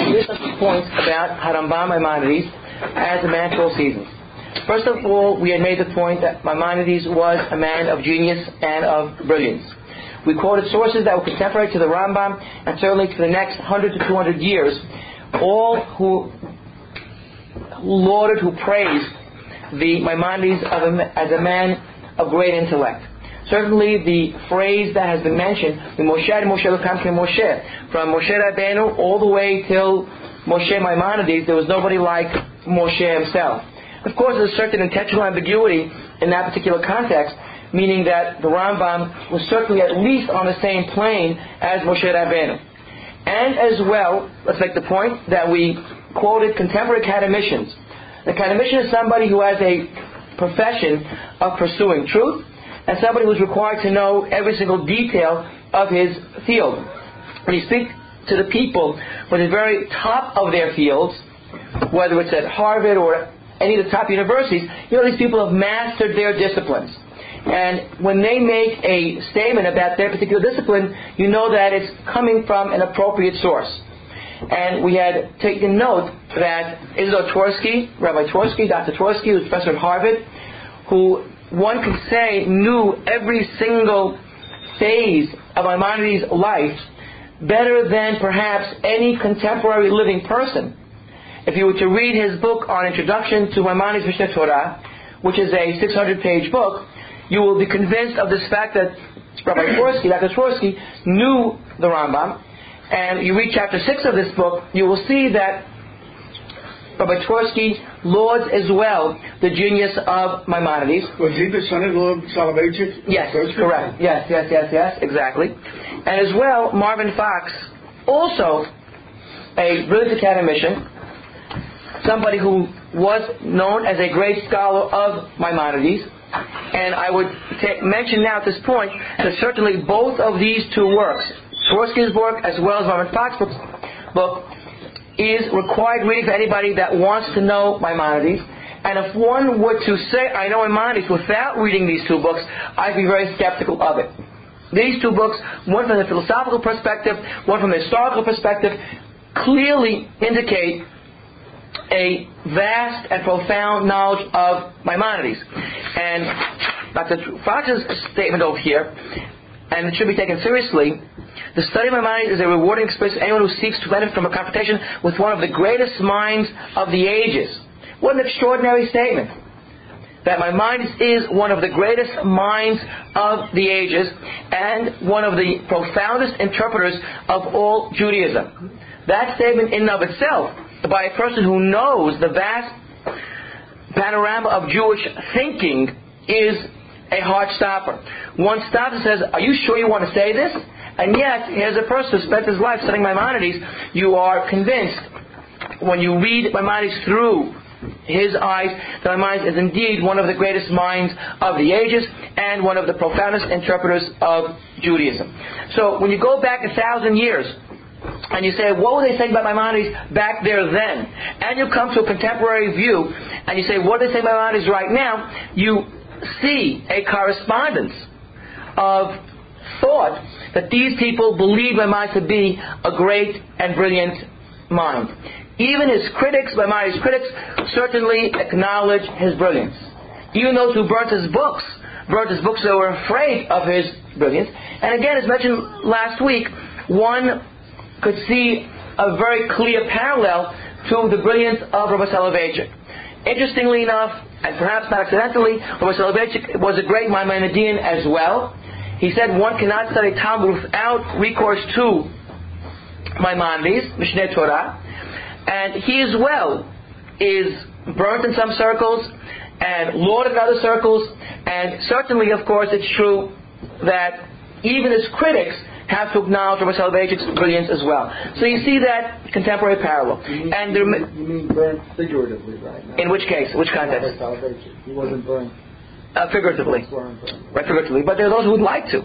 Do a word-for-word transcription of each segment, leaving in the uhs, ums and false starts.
here's some points about Harambam Maimonides as a man for all seasons. First of all, we had made the point that Maimonides was a man of genius and of brilliance. We quoted sources that were contemporary to the Rambam and certainly to the next one hundred to two hundred years, all who, who lauded, who praised the Maimonides of a, as a man of great intellect. Certainly the phrase that has been mentioned, the Moshe Moshe Lekam Moshe, from Moshe Rabbeinu all the way till Moshe Maimonides, there was nobody like Moshe himself. Of course, there's a certain intentional ambiguity in that particular context, meaning that the Rambam was certainly at least on the same plane as Moshe Rabbeinu. And as well, let's make the point that we quoted contemporary academicians. The academician is somebody who has a profession of pursuing truth, and somebody who's required to know every single detail of his field. When you speak to the people who are the very top of their fields, whether it's at Harvard or any of the top universities, you know these people have mastered their disciplines. And when they make a statement about their particular discipline, you know that it's coming from an appropriate source. And we had taken note that Isidore Tversky, Rabbi Tversky, Doctor Tversky, who's professor at Harvard, who one could say knew every single phase of Maimonides' life better than perhaps any contemporary living person. If you were to read his book on Introduction to Maimonides Mishneh Torah, which is a six hundred page book, you will be convinced of this fact that Rabbi Tversky, Doctor Tversky, knew the Rambam. And you read chapter six of this book, you will see that Rabbi Tversky lauds as well the genius of Maimonides. Was he the son-in-law of Soloveitchik? Yes, correct. Yes, yes, yes, yes, exactly. And as well, Marvin Fox, also a brilliant academician, somebody who was known as a great scholar of Maimonides. And I would t- mention now at this point that certainly both of these two works, Tversky's book as well as Marvin Fox's book, is required reading for anybody that wants to know Maimonides. And if one were to say, I know Maimonides, without reading these two books, I'd be very skeptical of it. These two books, one from the philosophical perspective, one from the historical perspective, clearly indicate a vast and profound knowledge of Maimonides. And Doctor Fox's statement over here, and it should be taken seriously, the study of Maimonides is a rewarding experience for anyone who seeks to benefit from a confrontation with one of the greatest minds of the ages. What an extraordinary statement. That Maimonides is one of the greatest minds of the ages and one of the profoundest interpreters of all Judaism. That statement in and of itself, by a person who knows the vast panorama of Jewish thinking, is a heart stopper. One stops and says, are you sure you want to say this? And yet, here's a person who spent his life studying Maimonides. You are convinced, when you read Maimonides through his eyes, that Maimonides is indeed one of the greatest minds of the ages and one of the profoundest interpreters of Judaism. So, when you go back a thousand years, and you say, what were they saying about Maimonides back there then? And you come to a contemporary view, and you say, what are they saying about Maimonides right now? You see a correspondence of thought that these people believe Maimonides to be a great and brilliant mind. Even his critics, Maimonides' critics, certainly acknowledge his brilliance. Even those who burnt his books, burnt his books, they were afraid of his brilliance. And again, as mentioned last week, one could see a very clear parallel to the brilliance of Rabbi Soloveitchik. Interestingly enough, and perhaps not accidentally, Rabbi Soloveitchik was a great Maimonidean as well. He said one cannot study Talmud without recourse to Maimonides, Mishneh Torah, and he as well is burnt in some circles and lauded in other circles, and certainly, of course, it's true that even his critics have to acknowledge Rabbi Soloveitchik's brilliance as well. So you see that contemporary parallel. You mean, and there, you mean burnt figuratively right now? In which case? Which context? Rabbi Soloveitchik. He wasn't burnt. Uh, figuratively. Right, figuratively. But there are those who would like to.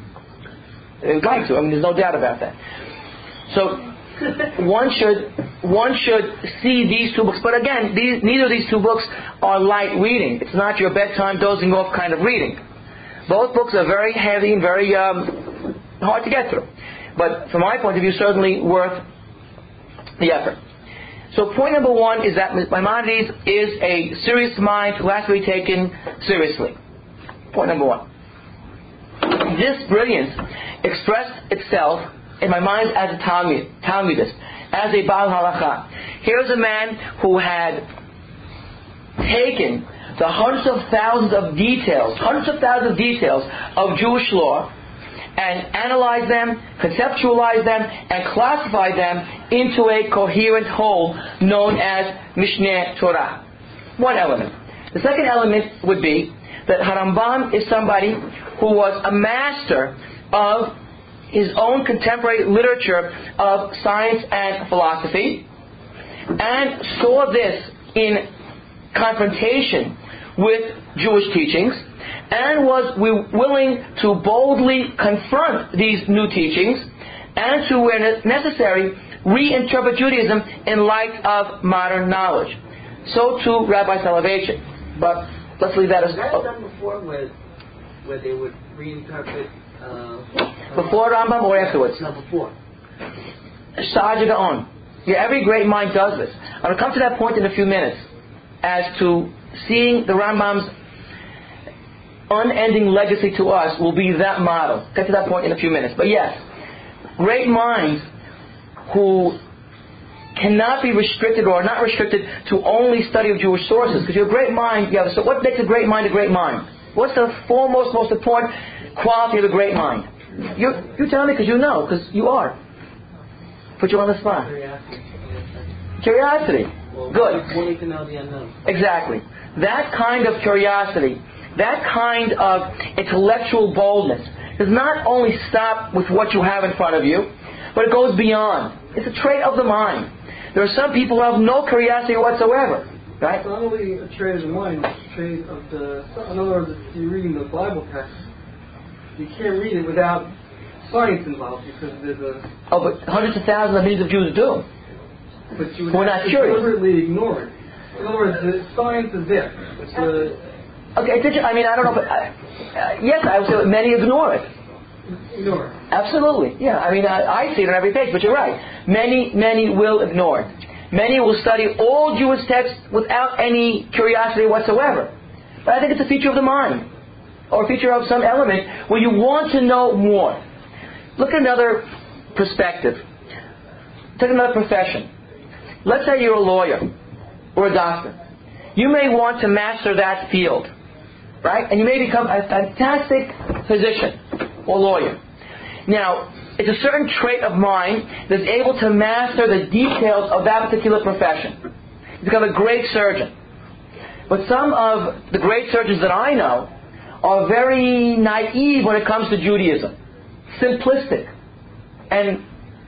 They would like to. I mean, there's no doubt about that. So one should one should see these two books. But again, these, neither of these two books are light reading. It's not your bedtime dozing off kind of reading. Both books are very heavy and very um, hard to get through. But from my point of view, certainly worth the effort. So point number one is that Maimonides is a serious mind who has to be taken seriously. Point number one. This brilliance expressed itself in my mind as a Talmud, Talmudist, as a Baal Halacha. Here's a man who had taken the hundreds of thousands of details, hundreds of thousands of details of Jewish law and analyzed them, conceptualized them, and classified them into a coherent whole known as Mishneh Torah. One element. The second element would be that Harambam is somebody who was a master of his own contemporary literature of science and philosophy, and saw this in confrontation with Jewish teachings, and was willing to boldly confront these new teachings and to, where necessary, reinterpret Judaism in light of modern knowledge. So too Rabbi Soloveitchik. But let's leave that as... Was that done before, where, where they would reinterpret... Uh, before Rambam or afterwards? No, before. Sa'ad Gaon. Yeah, every great mind does this. I'll come to that point in a few minutes as to seeing the Rambam's unending legacy to us will be that model. Get to that point in a few minutes. But yes, great minds who cannot be restricted or are not restricted to only study of Jewish sources. Because you're a great mind, you have, so what makes a great mind a great mind? What's the foremost, most important quality of a great mind? You, you tell me because you know, because you are. Put you on the spot. Curiosity. Curiosity. Well, Good. Wanting to know the unknown. Exactly. That kind of curiosity, that kind of intellectual boldness does not only stop with what you have in front of you, but it goes beyond. It's a trait of the mind. There are some people who have no curiosity whatsoever. Right? It's not only a trait of the mind, it's a trait of the... In other words, if you're reading the Bible text, you can't read it without science involved, because there's a... Oh, but hundreds of thousands of millions of Jews do. But you would We're have not to curious. deliberately ignore it. In other words, the science is there. It's the... Okay, did you, I mean, I don't know, but I, uh, yes, I would say that many ignore it. Ignore it. Absolutely, yeah. I mean, I, I see it on every page, but you're right. Many, many will ignore it. Many will study all Jewish texts without any curiosity whatsoever. But I think it's a feature of the mind, or a feature of some element where you want to know more. Look at another perspective. Take another profession. Let's say you're a lawyer or a doctor. You may want to master that field, right? And you may become a fantastic physician or lawyer. Now, it's a certain trait of mind that's able to master the details of that particular profession. You become a great surgeon. But some of the great surgeons that I know are very naive when it comes to Judaism. Simplistic. And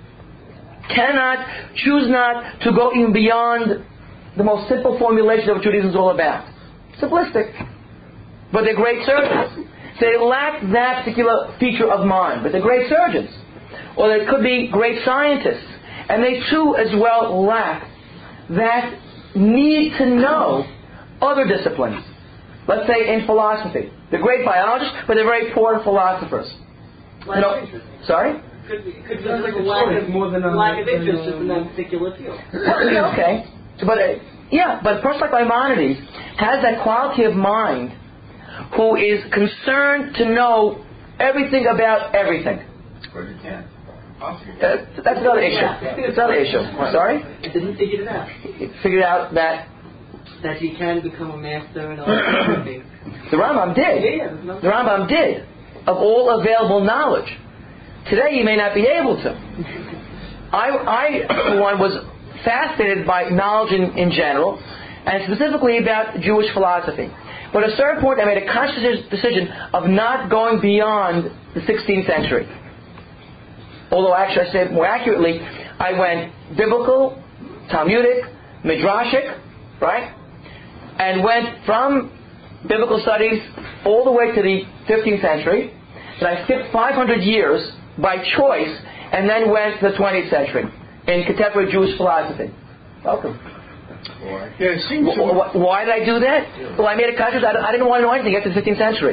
cannot, choose not to go even beyond the most simple formulation of what Judaism is all about. Simplistic. But they're great surgeons. So they lack that particular feature of mind. But they're great surgeons. Or they could be great scientists. And they too as well lack that need to know other disciplines. Let's say in philosophy. They're great biologists, but they're very poor philosophers. Lack You know, of interest. sorry? Could be, could be Sounds like like a a lack choice of, more than a- lack of than interest a- in that particular field. Yeah, okay. But uh, yeah, but a person like Maimonides has that quality of mind who is concerned to know everything about everything. But you can't. Uh, that's another issue. It's another issue. Sorry? And then he figured it out. He figured out that That he can become a master and all those things. the Rambam did. Yeah, there's no- The Rambam did. Of all available knowledge. Today you may not be able to. I, I for one, was fascinated by knowledge in, in general, and specifically about Jewish philosophy. But at a certain point I made a conscious decision of not going beyond the sixteenth century. Although actually I said more accurately, I went biblical, Talmudic, Midrashic, right? And went from biblical studies all the way to the fifteenth century. And I skipped five hundred years by choice and then went to the twentieth century in contemporary Jewish philosophy. Welcome. Yeah, it seems to W- w- why did I do that? Well, I made a conscious, I I didn't want to know anything after the fifteenth century.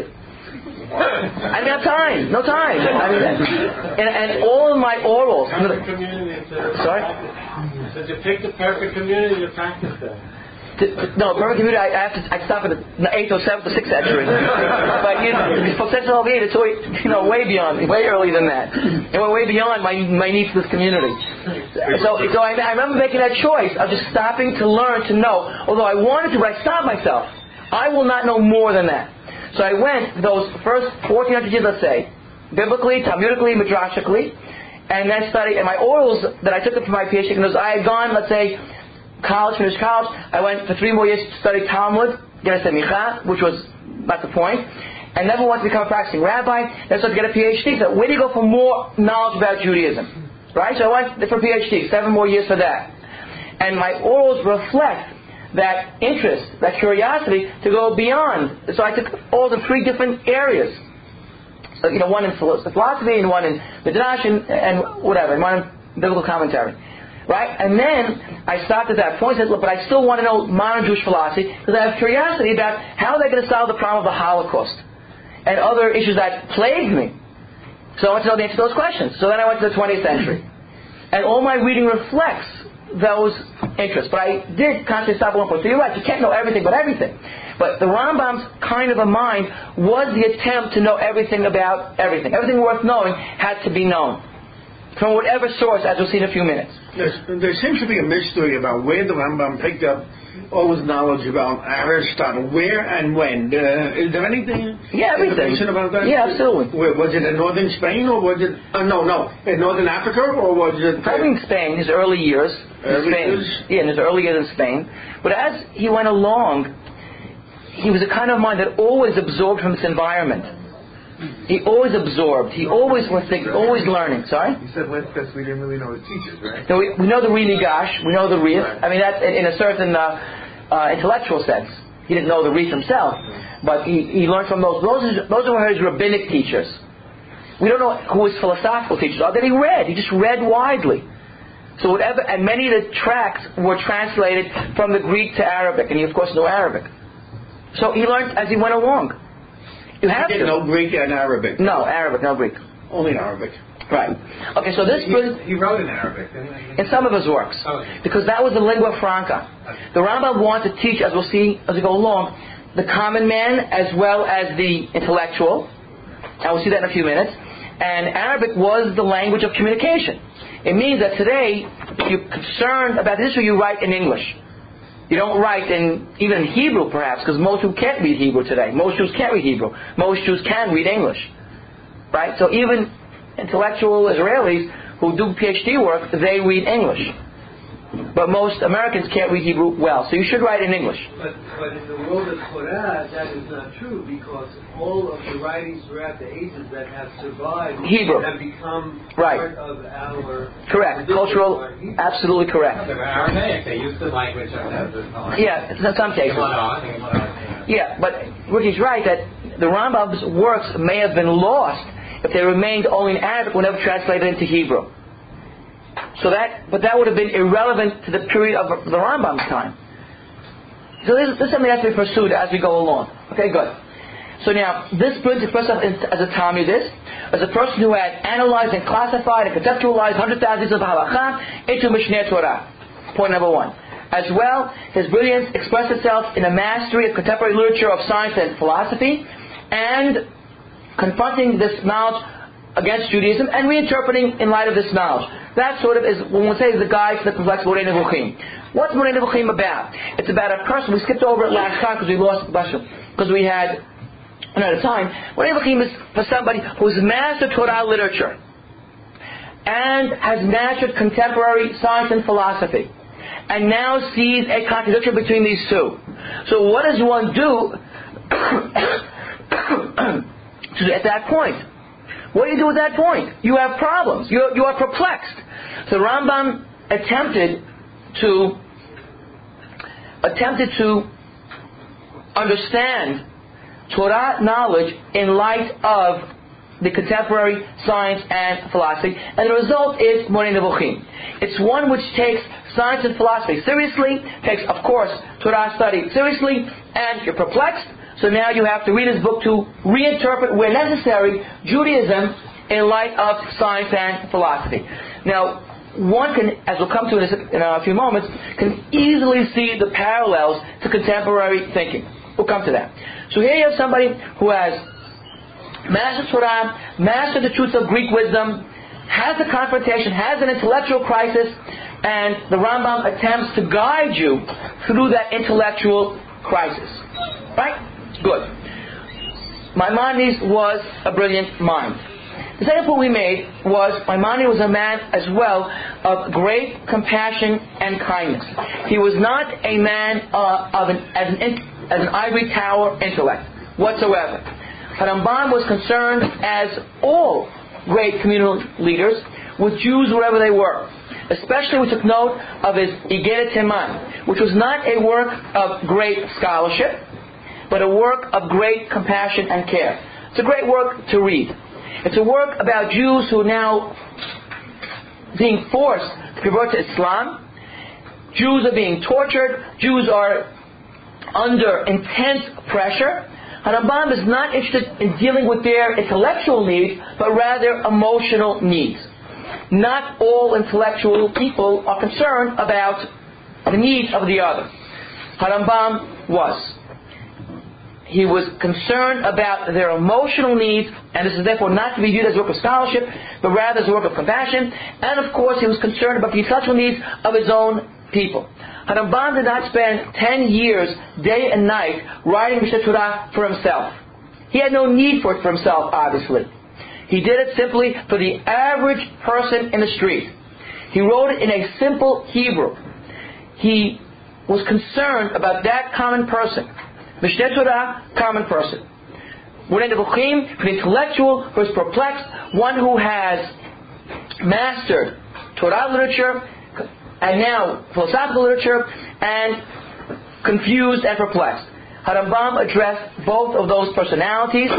I didn't have time. No time. I mean, and, and all of my orals. Sorry? So to pick the perfect community to practice that. To, to, no, perfect community. I, I have to. I stop at the eighth or seventh or sixth century. But you know, for Central Algeria, it's way, you know, way beyond, way earlier than that, and we're way beyond my my needs for this community. So, so I, I remember making that choice of just stopping to learn to know. Although I wanted to, but I stopped myself. I will not know more than that. So I went those first fourteen hundred years, let's say, biblically, Talmudically, Midrashically, and then studied. And my orals that I took for my PhD, because I had gone, let's say, college, finished college. I went for three more years to study Talmud, get a semicha, which was not the point, and never wanted to become a practicing rabbi. Then started to get a PhD. So where do you go for more knowledge about Judaism? Right? So I went for a PhD, seven more years for that. And my orals reflect that interest, that curiosity to go beyond. So I took all the three different areas. So, you know, one in philosophy, and one in Midrash, and, and whatever, and one in biblical commentary. Right? And then I stopped at that point and said, look, but I still want to know modern Jewish philosophy because I have curiosity about how they're going to solve the problem of the Holocaust and other issues that plagued me. So I want to know the answer to those questions. So then I went to the twentieth century. And all my reading reflects those interests. But I did consciously stop at one point. So you're right, you can't know everything but everything. But the Rambam's kind of a mind was the attempt to know everything about everything. Everything worth knowing had to be known. From whatever source, as we'll see in a few minutes. There's, there seems to be a mystery about where the Rambam picked up all his knowledge about Aristotle. Where and when? Uh, is there anything yeah, everything. information about that? Yeah, absolutely. Where, was it in northern Spain, or was it... Uh, no, no. In northern Africa, or was it... Probably in Spain, his early years. Early in Spain. years? Yeah, in his early years in Spain. But as he went along, he was a kind of mind that always absorbed from its environment. He always absorbed. He always was thinking, always learning. Sorry? You said when because we didn't really know the teachers, right? So we, we know the Ri Nigash, we know the Rif. Right. I mean, that's in, in a certain uh, uh, intellectual sense. He didn't know the Rif himself, but he, he learned from those. Those, is, those were his rabbinic teachers. We don't know who his philosophical teachers are. That he read. He just read widely. So whatever, and many of the tracts were translated from the Greek to Arabic, and he of course knew Arabic. So he learned as he went along. You have to. No Greek and Arabic. No, Arabic, no Greek. Only Arabic. Right. Okay, so this... He, he wrote in Arabic, didn't he? In some of his works. Okay. Because that was the lingua franca. Okay. The Rambam wanted to teach, as we'll see as we go along, the common man as well as the intellectual. And we'll see that in a few minutes. And Arabic was the language of communication. It means that today, if you're concerned about this issue, you write in English. You don't write in, even in Hebrew perhaps, because most Jews can't read Hebrew today. Most Jews can't read Hebrew. Most Jews can read English. Right? So even intellectual Israelis who do PhD work, they read English. But most Americans can't read Hebrew well. So you should write in English. But, but in the world of Torah, that is not true, because all of the writings throughout the ages that have survived Hebrew have become right. part of our... Correct. Cultural, absolutely correct. They were Aramaic. They used the language of the time. Yeah, in some cases. Yeah, but Ricky's right that the Rambam's works may have been lost if they remained only in Arabic, were never translated into Hebrew. So that, but that would have been irrelevant to the period of the Rambam's time. So this, this is something that has to be pursued as we go along. Okay, good. So now, this brings the person as a Talmudist, as a person who had analyzed and classified and conceptualized hundred thousands of halakha into Mishneh Torah. Point number one. As well, his brilliance expressed itself in a mastery of contemporary literature of science and philosophy, and confronting this knowledge against Judaism and reinterpreting in light of this knowledge. That sort of is, when we say, is the guide to the complex Moreh Nevuchim. What's Moreh Nevuchim about? It's about a person, we skipped over it last time because we lost the question, because we had another time. Moreh Nevuchim is for somebody who's mastered Torah literature and has mastered contemporary science and philosophy, and now sees a contradiction between these two. So what does one do at that point? What do you do at that point? You have problems. You you are perplexed. So Rambam attempted to attempted to understand Torah knowledge in light of the contemporary science and philosophy, and the result is Moreh Nevuchim. It's one which takes science and philosophy seriously, takes, of course, Torah study seriously, and you're perplexed. So now you have to read his book to reinterpret, where necessary, Judaism in light of science and philosophy. Now, one can, as we'll come to in a, in a few moments, can easily see the parallels to contemporary thinking. We'll come to that. So here you have somebody who has mastered Torah, mastered the truths of Greek wisdom, has a confrontation, has an intellectual crisis, and the Rambam attempts to guide you through that intellectual crisis. Right? Good. Maimonides was a brilliant mind. The second point we made was Maimonides was a man as well of great compassion and kindness. He was not a man uh, of an, as, an, as an ivory tower intellect whatsoever. Rambam was concerned, as all great communal leaders, with Jews wherever they were. Especially we took note of his Igeret Teman, which was not a work of great scholarship, but a work of great compassion and care. It's a great work to read. It's a work about Jews who are now being forced to convert to Islam. Jews are being tortured. Jews are under intense pressure. Rambam is not interested in dealing with their intellectual needs, but rather emotional needs. Not all intellectual people are concerned about the needs of the other. Rambam was. He was concerned about their emotional needs, and this is therefore not to be viewed as a work of scholarship, but rather as a work of compassion. And of course, he was concerned about the intellectual needs of his own people. Rambam did not spend ten years, day and night, writing Mishneh Torah for himself. He had no need for it for himself, obviously. He did it simply for the average person in the street. He wrote it in a simple Hebrew. He was concerned about that common person. Mishneh Torah, common person. Moreh Nevuchim, for the intellectual who is perplexed, one who has mastered Torah literature, and now philosophical literature, and confused and perplexed. Rambam addressed both of those personalities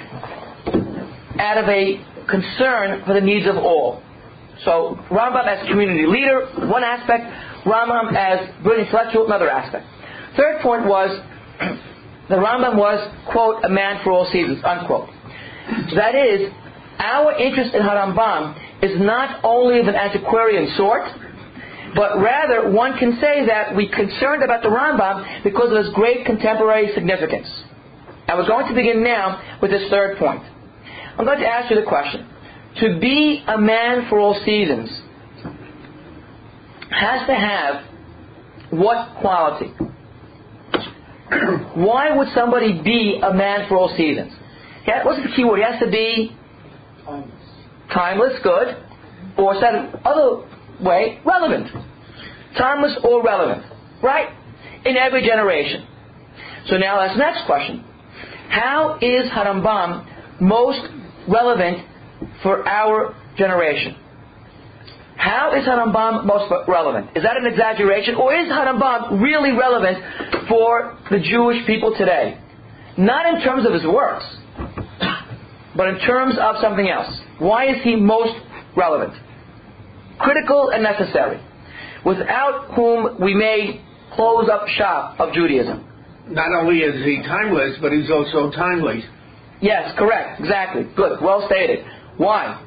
out of a concern for the needs of all. So Rambam as community leader, one aspect, Rambam as brilliant intellectual, another aspect. Third point was, the Rambam was, quote, a man for all seasons, unquote. That is, our interest in Rambam is not only of an antiquarian sort, but rather one can say that we're concerned about the Rambam because of his great contemporary significance. And we're going to begin now with this third point. I'm going to ask you the question. To be a man for all seasons has to have what quality? Why would somebody be a man for all seasons? Yeah, what's the key word? He has to be timeless, timeless good, or said another way, relevant. Timeless or relevant. Right? In every generation. So now that's the next question. How is Rambam most relevant for our generation? How is Rambam most relevant? Is that an exaggeration? Or is Rambam really relevant for the Jewish people today? Not in terms of his works, but in terms of something else. Why is he most relevant? Critical and necessary. Without whom we may close up shop of Judaism. Not only is he timeless, but he's also timely. Yes, correct. Exactly. Good. Well stated. Why?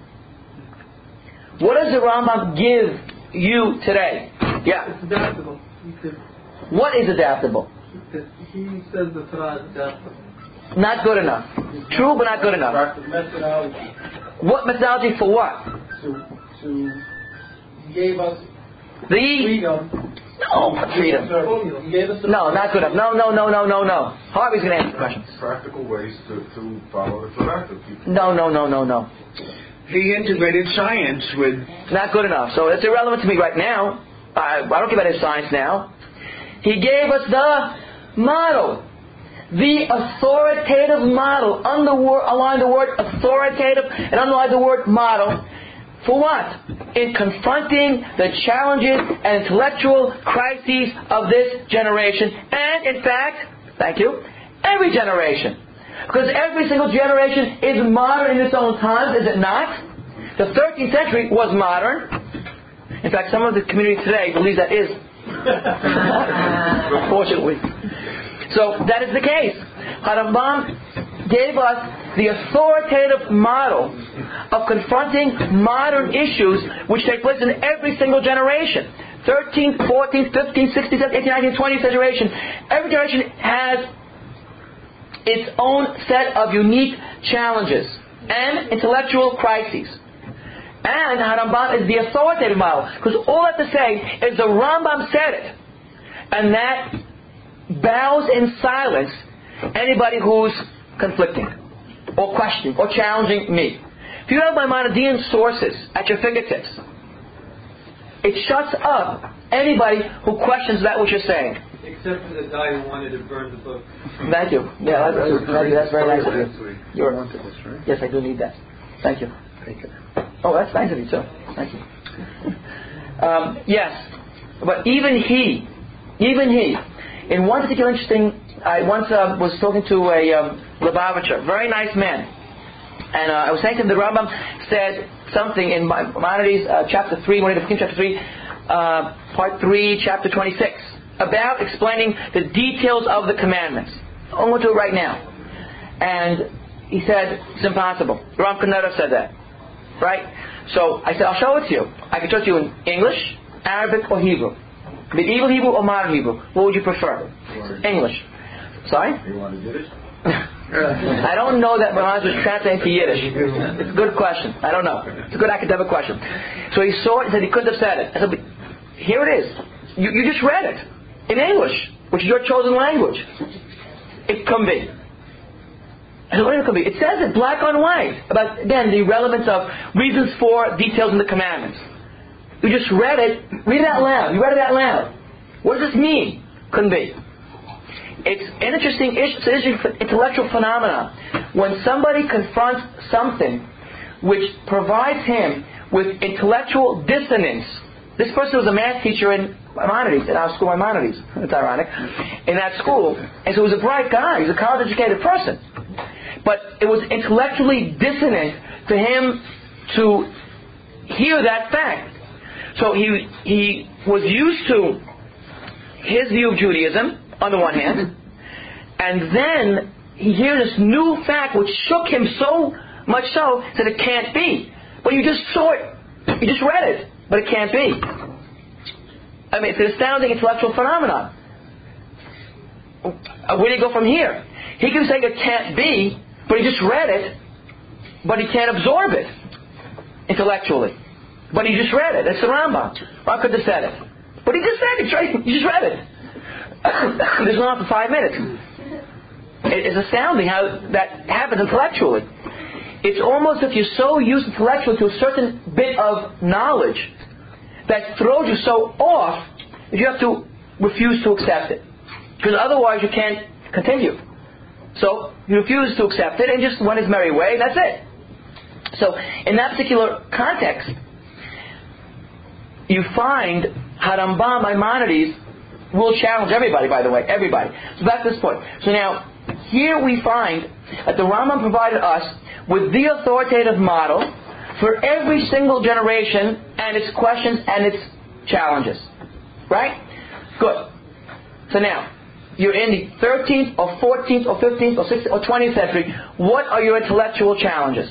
What does the Rambam give you today? Yeah. It's adaptable. Could, what is adaptable? he says the Torah is adaptable. Not good enough. True, but not good enough. Methodology. What methodology for what? To, to, he gave us The freedom. No, freedom. He gave us the No, not good enough. No, no, no, no, no, no. Harvey's going to answer the question. Practical ways to, to follow the Torah to people. No, no, no, no, no. He integrated science with... Not good enough. So it's irrelevant to me right now. I, I don't care about his science now. He gave us the model. The authoritative model. Underline the word authoritative and underline the word model. For what? In confronting the challenges and intellectual crises of this generation. And in fact, thank you, every generation. Because every single generation is modern in its own times, is it not? The thirteenth century was modern. In fact, some of the community today believes that is modern, unfortunately. So that is the case. Rambam gave us the authoritative model of confronting modern issues which take place in every single generation. thirteenth, fourteenth, fifteenth, sixteenth, seventeenth, eighteenth, nineteenth, twentieth generation. Every generation has its own set of unique challenges and intellectual crises. And Harambam is the authoritative model, because all I have to say is the Rambam said it, and that bows in silence anybody who's conflicting or questioning or challenging me. If you have Maimonidean sources at your fingertips, it shuts up anybody who questions that which you're saying. Except for the guy who wanted to burn the book. Thank you. Yeah, that's, thank you. That's very nice of you. You're, yes, I do need that. Thank you. Thank you. Oh, that's nice of you too. Thank you. Um, yes, but even he, even he, in one particular interesting, I once uh, was talking to a um, Lubavitcher, very nice man, and uh, I was saying to him the Rambam said something in Maimonides uh, chapter three, when he became chapter three, uh, part three, chapter twenty-six, about explaining the details of the commandments. I'm going to do it right now. And he said, it's impossible. Ram Kaneda said that. Right? So I said, I'll show it to you. I can show it to you in English, Arabic, or Hebrew. Medieval Hebrew or modern Hebrew. What would you prefer? English. Sorry? You want to do this? I don't know that Maimonides was translating to Yiddish. It's a good question. I don't know. It's a good academic question. So he saw it and said he couldn't have said it. I said, but here it is. You, you just read it. In English, which is your chosen language. It can be. I said, what it can be? It says it black on white about, again, the relevance of reasons for details in the commandments. You just read it. Read it out loud. You read it out loud. What does this mean? Couldn't be. It's an interesting, it's an interesting intellectual phenomenon when somebody confronts something which provides him with intellectual dissonance. This person was a math teacher in Maimonides, in our school, Maimonides. It's ironic. In that school. And so he was a bright guy. He was a college-educated person. But it was intellectually dissonant to him to hear that fact. So he he was used to his view of Judaism, on the one hand, and then he hears this new fact which shook him so much so that it can't be. But you just saw it. You just read it. But it can't be. I mean, it's an astounding intellectual phenomenon. Where do you go from here? He can say it can't be, but he just read it, but he can't absorb it intellectually. But he just read it. That's the Rambam. Rambam could have said it. But he just said it. Right? You just read it. There's not for five minutes. It's astounding how that happens intellectually. It's almost if you're so used intellectually to a certain bit of knowledge that throws you so off that you have to refuse to accept it. Because otherwise you can't continue. So he refused to accept it and just went his merry way, and that's it. So in that particular context, you find Harambam Maimonides will challenge everybody, by the way, everybody. So back to this point. So now, here we find that the Rambam provided us with the authoritative model for every single generation and its questions and its challenges. Right? Good. So now, you're in the thirteenth or fourteenth or fifteenth or sixteenth or twentieth century. What are your intellectual challenges?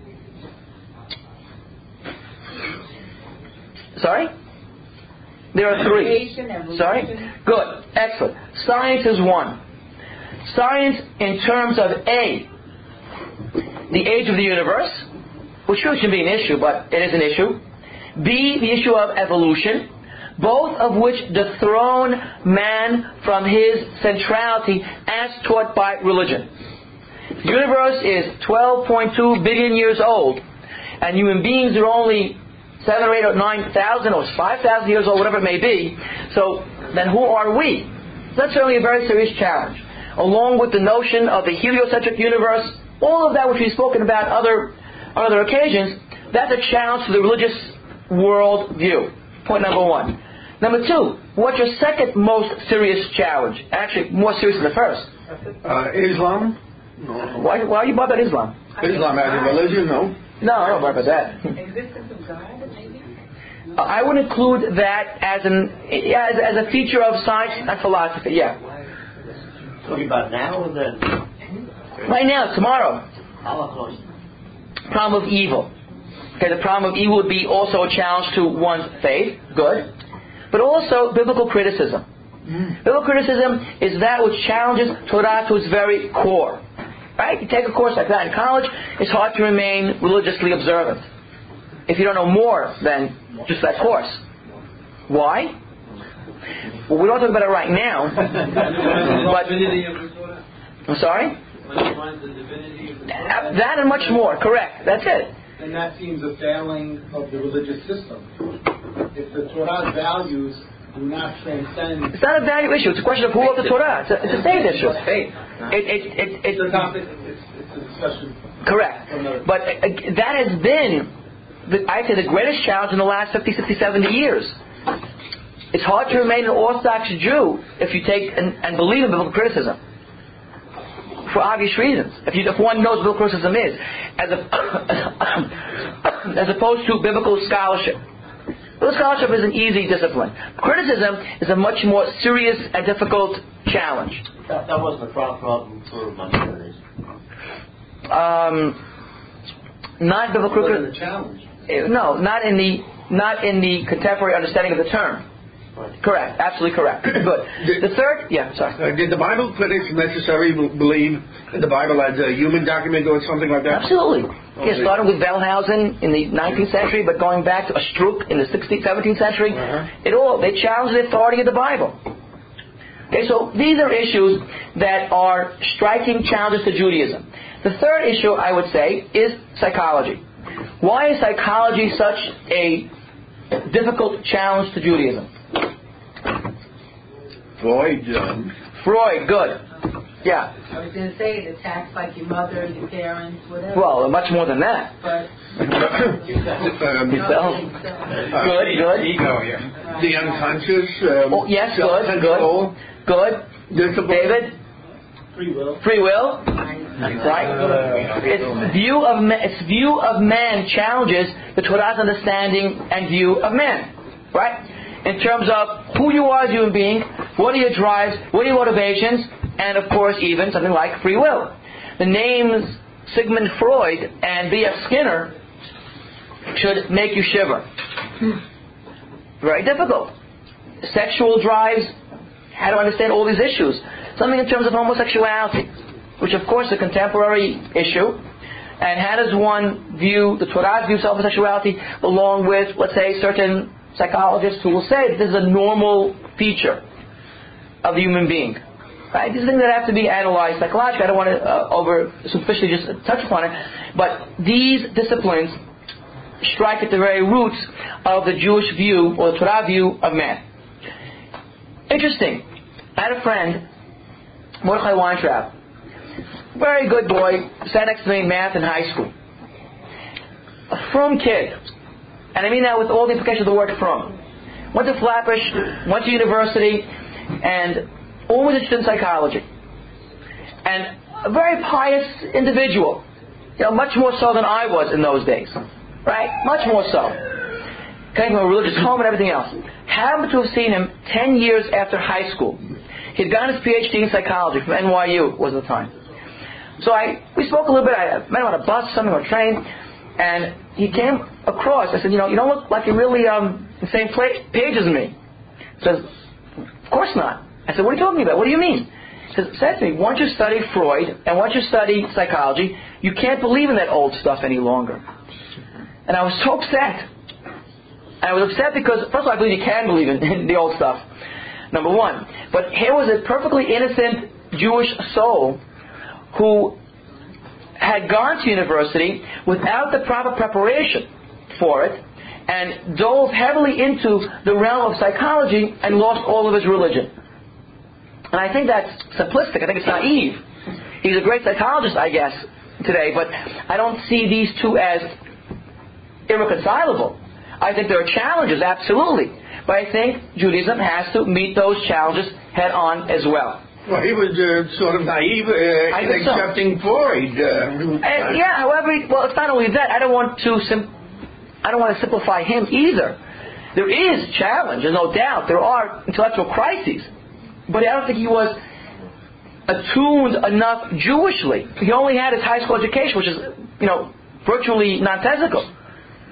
Sorry? There are three. Sorry? Good. Excellent. Science is one. Science in terms of A, the age of the universe, which really shouldn't be an issue, but it is an issue. B, the issue of evolution, both of which dethrone man from his centrality as taught by religion. The universe is twelve point two billion years old, and human beings are only seven or eight or nine thousand or five thousand years old, whatever it may be. So then who are we? That's certainly a very serious challenge. Along with the notion of the heliocentric universe, all of that which we've spoken about other, on other occasions, that's a challenge to the religious world view. Point number one. Number two, what's your second most serious challenge? Actually, more serious than the first. Uh, Islam? No. Why, why are you bothered about Islam? Islam as a religion, no. No, I don't worry about that. Existence of God, maybe? Uh, I would include that as an as, as a feature of science and philosophy. Yeah. Talking about now or then? Right now, tomorrow. Holocaust. Problem of evil. Okay, the problem of evil would be also a challenge to one's faith. Good. But also biblical criticism. Mm. Biblical criticism is that which challenges Torah to its very core. Right? You take a course like that in college, it's hard to remain religiously observant if you don't know more than just that course. Why? Well, we don't talk about it right now. But I'm sorry? That and much more. Correct. That's it. And that seems a failing of the religious system. If the Torah's values do not transcend... It's not a value issue. It's a question of who wrote the Torah. It's a, it's a faith issue. It's faith. It, it, it, it, it's, a topic, it's, it's a discussion. Correct. But uh, that has been, the, I'd say, the greatest challenge in the last fifty, sixty, seventy years. It's hard to remain an Orthodox Jew if you take and, and believe in biblical criticism. For obvious reasons. If, you, if one knows what biblical criticism is, as, a, as opposed to biblical scholarship. Biblical scholarship is an easy discipline. Criticism is a much more serious and difficult challenge. That, that wasn't a problem for Monday. Um, not biblical criticism. The challenge. No, not in the not in the contemporary understanding of the term. Correct. Absolutely correct. Good. The third, yeah, sorry. Uh, did the Bible critics necessarily believe in the Bible as a human document or something like that? Absolutely. Okay. Yeah, starting with Wellhausen in the nineteenth century, but going back to Astruc in the sixteenth, seventeenth century, uh-huh. it all they challenged the authority of the Bible. Okay, so these are issues that are striking challenges to Judaism. The third issue, I would say, is psychology. Why is psychology such a difficult challenge to Judaism? Freud. Um, Freud, good. Yeah. I was going to say it attacks like your mother, your parents, whatever. Well, much more than that. But um, yourself. Uh, good, good. Ego here. The unconscious. Um, oh, yes, good, good. Good. Discipline. David? Free will. Free will. Right. Its view of ma- its view of man challenges the Torah's understanding and view of man. Right? In terms of who you are as a human being, what are your drives, what are your motivations, and of course even something like free will. The names Sigmund Freud and B F Skinner should make you shiver. Very difficult. Sexual drives, how to understand all these issues. Something in terms of homosexuality, which of course is a contemporary issue. And how does one view the Torah's view of homosexuality along with, let's say, certain psychologists who will say that this is a normal feature of the human being. Right? These are things that have to be analyzed psychologically. I don't want to uh, over superficially just touch upon it, but these disciplines strike at the very roots of the Jewish view or the Torah view of man. Interesting. I had a friend, Mordechai Weintraub, very good boy, sat next to me in math in high school. A frum kid. And I mean that with all the implications of the word frum. Went to Flatbush, went to university, and always interested in psychology. And a very pious individual. You know, much more so than I was in those days. Right? Much more so. Came from a religious home and everything else. Happened to have seen him ten years after high school. He'd gotten his P H D in psychology from N Y U was the time. So I we spoke a little bit. I met him on a bus, something, or a train, and he came across. I said, you know, you don't look like you're really um, the same pla- page as me. He says, of course not. I said, what are you talking about? What do you mean? He says, said to me, once you study Freud and once you study psychology, you can't believe in that old stuff any longer. And I was so upset. I was upset because, first of all, I believe you can believe in, in the old stuff. Number one. But here was a perfectly innocent Jewish soul who had gone to university without the proper preparation for it and dove heavily into the realm of psychology and lost all of his religion. And I think that's simplistic. I think it's naive. He's a great psychologist, I guess, today, but I don't see these two as irreconcilable. I think there are challenges, absolutely. But I think Judaism has to meet those challenges head on as well. Well, he was uh, sort of naive uh, in accepting so. Freud. Uh, and, yeah, however, well, it's not only that. I don't want to sim- I don't want to simplify him either. There is challenge, there's no doubt. There are intellectual crises. But I don't think he was attuned enough Jewishly. He only had his high school education, which is, you know, virtually nonsensical.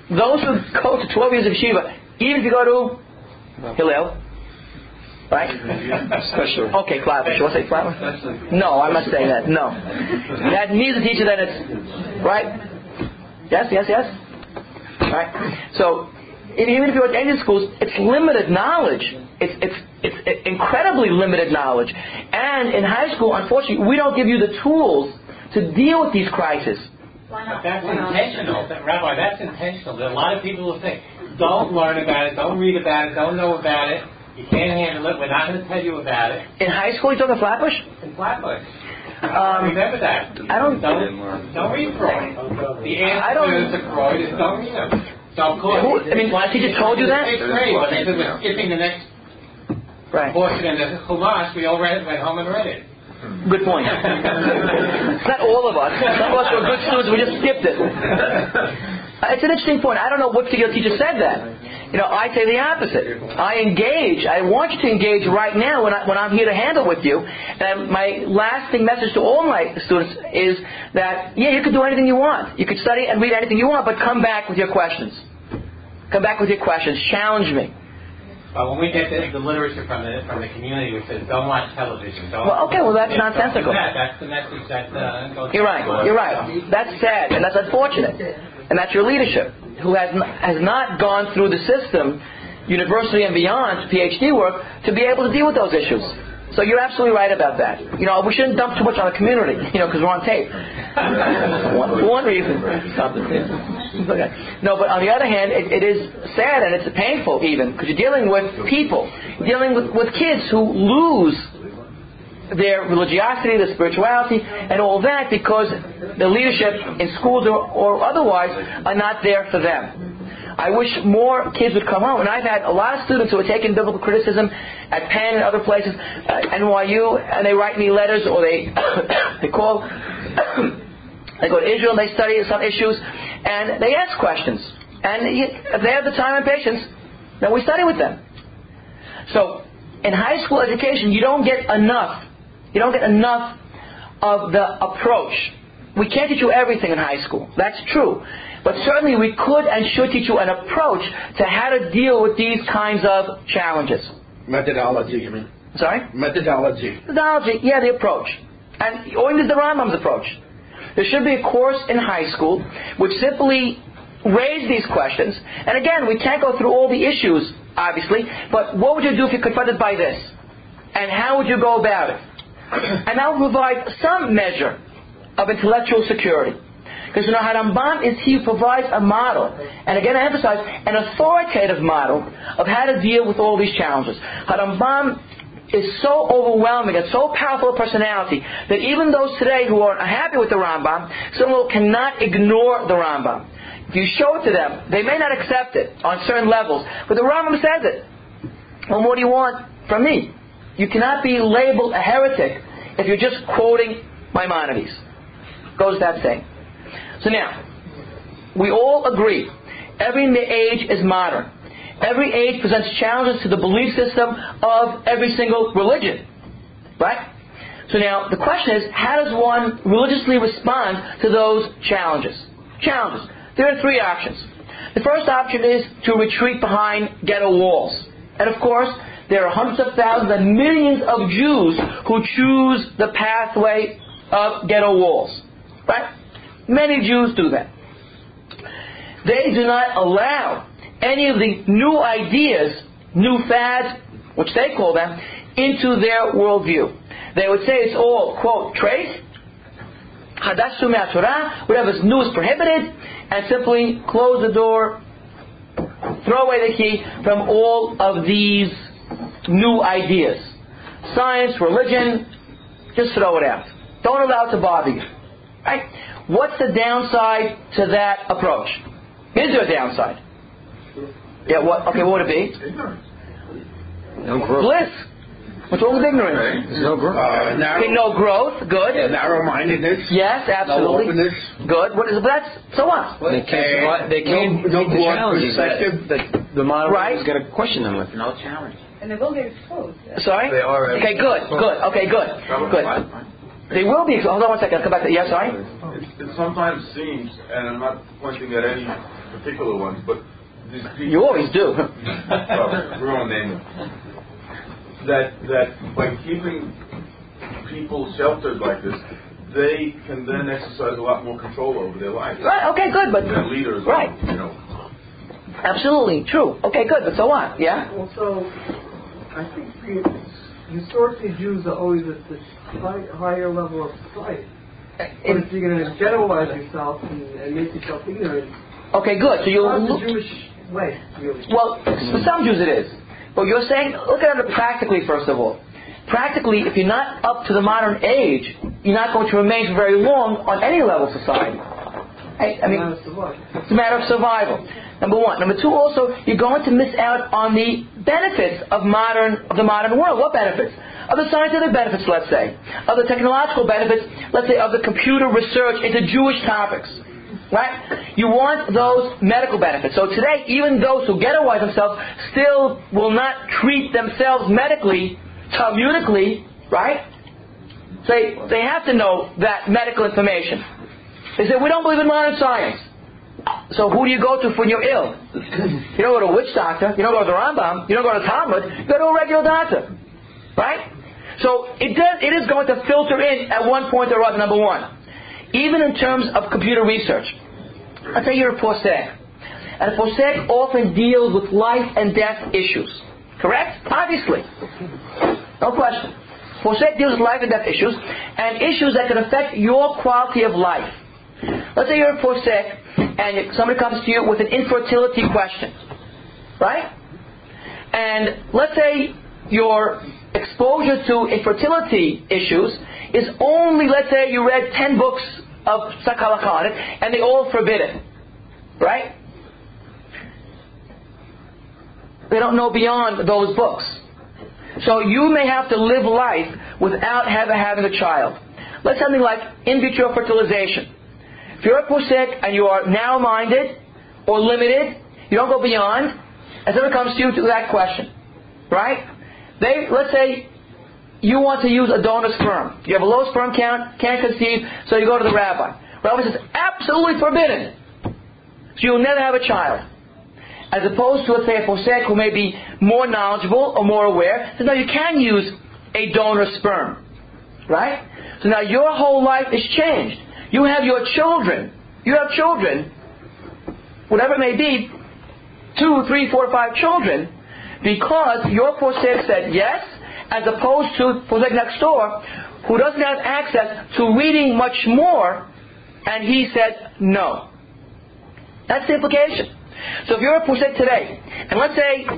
those who go to twelve years of yeshiva, even if you go to Hillel, right? Special. Okay, flower. Should I say flower? No, I'm not saying that. No. That needs a teacher that it's right. Yes, yes, yes. Right. So even if you go to Indian schools, it's limited knowledge. It's it's it's incredibly limited knowledge. And in high school, unfortunately, we don't give you the tools to deal with these crises. But that's intentional, that, Rabbi. That's intentional. There are a lot of people who think, don't learn about it, don't read about it, don't know about it. You can't handle it. We're not going to tell you about it. In high school, you talking Flatbush? In Flatbush. Um, Remember that. I don't. Don't, don't read Freud. The I don't. answer to Freud is don't read him. So of course, Who, I mean, my teacher told you that? Sixth grade, when they said we're skipping the next Right. portion in the Chumash, we all read, went home and read it. Good point. It's not all of us. Some of us were good students. We just skipped it. Uh, it's an interesting point. I don't know what particular teacher said that. You know, I say the opposite. I engage. I want you to engage right now when, I, when I'm here to handle with you. And my lasting message to all my students is that, yeah, you can do anything you want. You can study and read anything you want, but come back with your questions. Come back with your questions. Challenge me. Well, when we get the, the literature from the from the community which says don't watch television, don't. Well, okay, well that's nonsensical. That. That's the message that uh, goes. You're right. You're right. That's sad and that's unfortunate, and that's your leadership who has n- has not gone through the system, university and beyond, PhD work to be able to deal with those issues. So you're absolutely right about that. You know, we shouldn't dump too much on the community, you know, because we're on tape. one, for one reason. Okay. No, but on the other hand, it, it is sad and it's painful even, because you're dealing with people. You're dealing with, with kids who lose their religiosity, their spirituality, and all that because the leadership in schools or, or otherwise are not there for them. I wish more kids would come home. And I've had a lot of students who are taking biblical criticism at Penn and other places, uh, N Y U, and they write me letters or they they call, they go to Israel and they study some issues, and they ask questions. And if they have the time and patience, then we study with them. So in high school education, you don't get enough. You don't get enough of the approach. We can't teach you everything in high school. That's true. But certainly we could and should teach you an approach to how to deal with these kinds of challenges. Methodology, you mean? Sorry? Methodology. Methodology, yeah, the approach. And or even the Rambam's approach. There should be a course in high school which simply raise these questions. And again, we can't go through all the issues, obviously, but what would you do if you're confronted by this? And how would you go about it? And that will provide some measure of intellectual security. Because you know, Harambam is he who provides a model, and again I emphasize, an authoritative model of how to deal with all these challenges. Harambam is so overwhelming and so powerful a personality that even those today who are unhappy with the Rambam, some will cannot ignore the Rambam. If you show it to them, they may not accept it on certain levels, but the Rambam says it. Well, what do you want from me? You cannot be labeled a heretic if you're just quoting Maimonides. Goes without saying. So now, we all agree, every age is modern. Every age presents challenges to the belief system of every single religion. Right? So now, the question is, how does one religiously respond to those challenges? Challenges. There are three options. The first option is to retreat behind ghetto walls. And of course, there are hundreds of thousands and millions of Jews who choose the pathway of ghetto walls. Right? Many Jews do that. They do not allow any of the new ideas, new fads, which they call them, into their worldview. They would say it's all, quote, trace, Hadash Sumei Torah, whatever's new is prohibited, and simply close the door, throw away the key from all of these new ideas. Science, religion, just throw it out. Don't allow it to bother you. Right? What's the downside to that approach? Is there a downside? Yeah, what? Okay, what would it be? Ignorance. No growth. Bliss. What's wrong with ignorance? There's no growth. Uh, narrow, Okay, no growth. Good. narrow-mindedness. Yes, absolutely. No openness. Good. What is that's so what? They can't. survive- They can't No- no meet the broad challenges that, perspective. that the model Right. is going to question them with. No challenge. And they will get exposed. Sorry? They are. Okay, good, good. Okay, good, good. They will be. Hold on one second. I'll come back to. Yeah, sorry. It, it sometimes seems, and I'm not pointing at any particular ones, but these people, You always do. well, we won't name them. That that by keeping people sheltered like this, they can then exercise a lot more control over their lives. Right. Okay. Good. But Their leaders, right. You know. Absolutely true. Okay. Good. But so what? Yeah. Also, I think the, historically Jews are always at this high, higher level of society. But if you're going to generalize yourself and, and make yourself ignorant, Okay. Good. So you. not the look- Jewish way, really. Well, for some Jews it is. But you're saying, look at it practically, first of all. Practically, if you're not up to the modern age, you're not going to remain for very long on any level of society. I, I mean, it's a matter of survival. Number one. Number two, also, you're going to miss out on the benefits of modern of the modern world. What benefits? Of the scientific benefits, let's say. Of the technological benefits, let's say, of the computer research into Jewish topics. Right? You want those medical benefits. So today, even those who ghettoize themselves still will not treat themselves medically, talmudically, right? So they, they have to know that medical information. They say, we don't believe in modern science. So who do you go to when you're ill? You don't go to a witch doctor. You don't go to the Rambam. You don't go to Talmud. You go to a regular doctor. Right? So it does. It is going to filter in at one point or other, number one. Even in terms of computer research. Let's say you're a posek. And a posek often deals with life and death issues. Correct? Obviously. No question. Posek deals with life and death issues, and issues that can affect your quality of life. Let's say you're a posek, and somebody comes to you with an infertility question. Right? And let's say your exposure to infertility issues is only, let's say you read ten books of Sakalaka on it, and they all forbid it. Right? They don't know beyond those books. So you may have to live life without ever having a child. Let's something like in vitro fertilization. If you're a posek and you are narrow-minded or limited, you don't go beyond, and someone comes to you to that question. Right? They, let's say, you want to use a donor sperm. You have a low sperm count, can't conceive, so you go to the rabbi. Rabbi says, absolutely forbidden. So you'll never have a child. As opposed to, let's say, a posek who may be more knowledgeable or more aware, says, no, you can use a donor sperm. Right? So now your whole life is changed. You have your children. You have children, whatever it may be, two, three, four, five children, because your posek said yes, as opposed to posek next door, who doesn't have access to reading much more, and he said no. That's the implication. So if you're a posek today, and let's say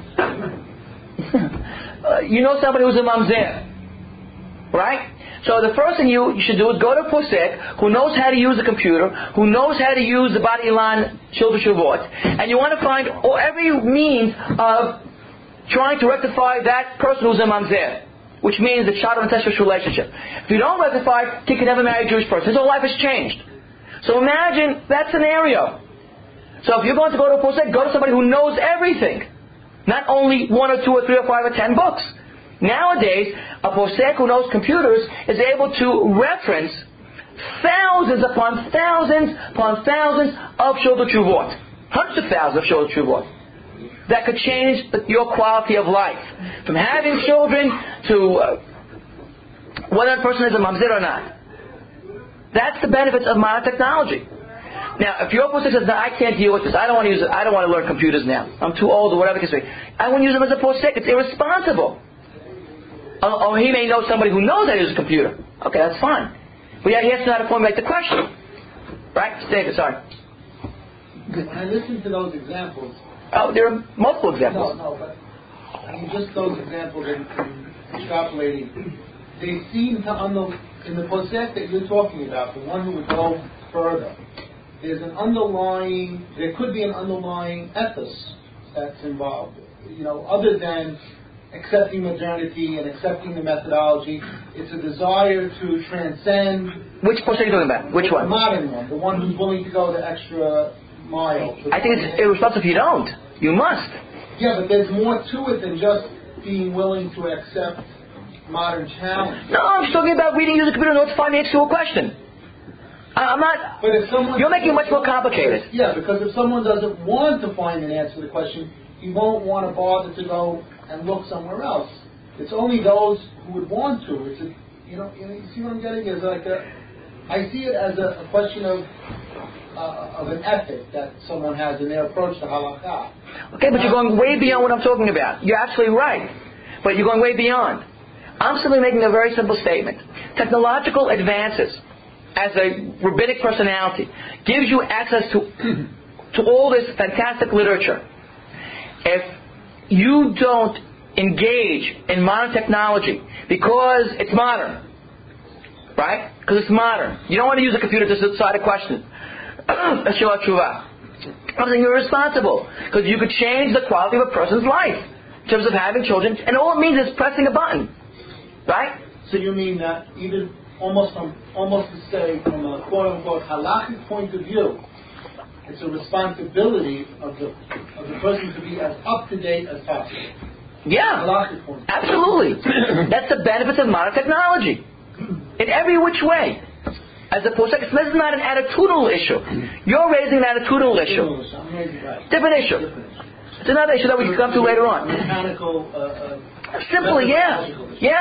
uh, you know somebody who's a mamzer, right? So the first thing you, you should do is go to a posek who knows how to use a computer, who knows how to use the Badi Ilan Shilva Shavot, and you want to find every means of trying to rectify that person who's a mamzer, which means the child of incestuous relationship. If you don't rectify, he can never marry a Jewish person. His whole life has changed. So imagine that scenario. So if you're going to go to a posek, go to somebody who knows everything. Not only one or two or three or five or ten books. Nowadays, a posek who knows computers is able to reference thousands upon thousands upon thousands of Shulchan Chuvot. Hundreds of thousands of Shulchan Chuvot. That could change your quality of life. From having children to uh, whether a person is a mamzer or not. That's the benefits of modern technology. Now, if your posek says, no, I can't deal with this, I don't want to use it, I don't want to learn computers now, I'm too old or whatever it is, I won't use them as a posek, it's irresponsible. Or, or he may know somebody who knows how to use a computer. Okay, that's fine. But yeah, he has to know how to formulate the question. Right? David, sorry. When I listen to those examples, Oh, there are multiple examples. No, no, but I mean, just those examples in, in extrapolating, they seem to, under, in the posek that you're talking about, the one who would go further, there's an underlying, there could be an underlying ethos that's involved. You know, other than accepting modernity and accepting the methodology, it's a desire to transcend. Which posek are you talking about? Which one? The modern one, the one who's willing to go the extra mile. I think it's irresponsible if you don't. You must. Yeah, but there's more to it than just being willing to accept modern challenge. No, I'm just talking about reading, using a computer notes, five minutes to a question. I'm not. But if someone, you're making it much more complicated. Yeah, because if someone doesn't want to find an answer to the question, he won't want to bother to go and look somewhere else. It's only those who would want to. It's a, you know, you know, you see what I'm getting? Is like a, I see it as a, a question of uh, of an ethic that someone has in their approach to halakha. Okay, but you're going way beyond what I'm talking about. You're absolutely right, but you're going way beyond. I'm simply making a very simple statement. Technological advances, as a rabbinic personality, gives you access to to all this fantastic literature. If you don't engage in modern technology because it's modern, right? Because it's modern. You don't want to use a computer to decide a question. I'm saying you're responsible because you could change the quality of a person's life in terms of having children, and all it means is pressing a button, right? So you mean that even almost from almost to say from a quote unquote halakhic point of view, it's a responsibility of the of the person to be as up to date as possible. Yeah, absolutely. That's the benefits of modern technology in every which way. As opposed to, this is not an attitudinal issue. You're raising an attitudinal issue. Different issue. It's another issue that we can come to later on. Mechanical. Uh, uh, Simply, yeah,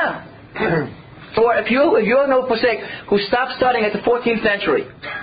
yeah. Or if you if you're no posek who stopped studying at the fourteenth century,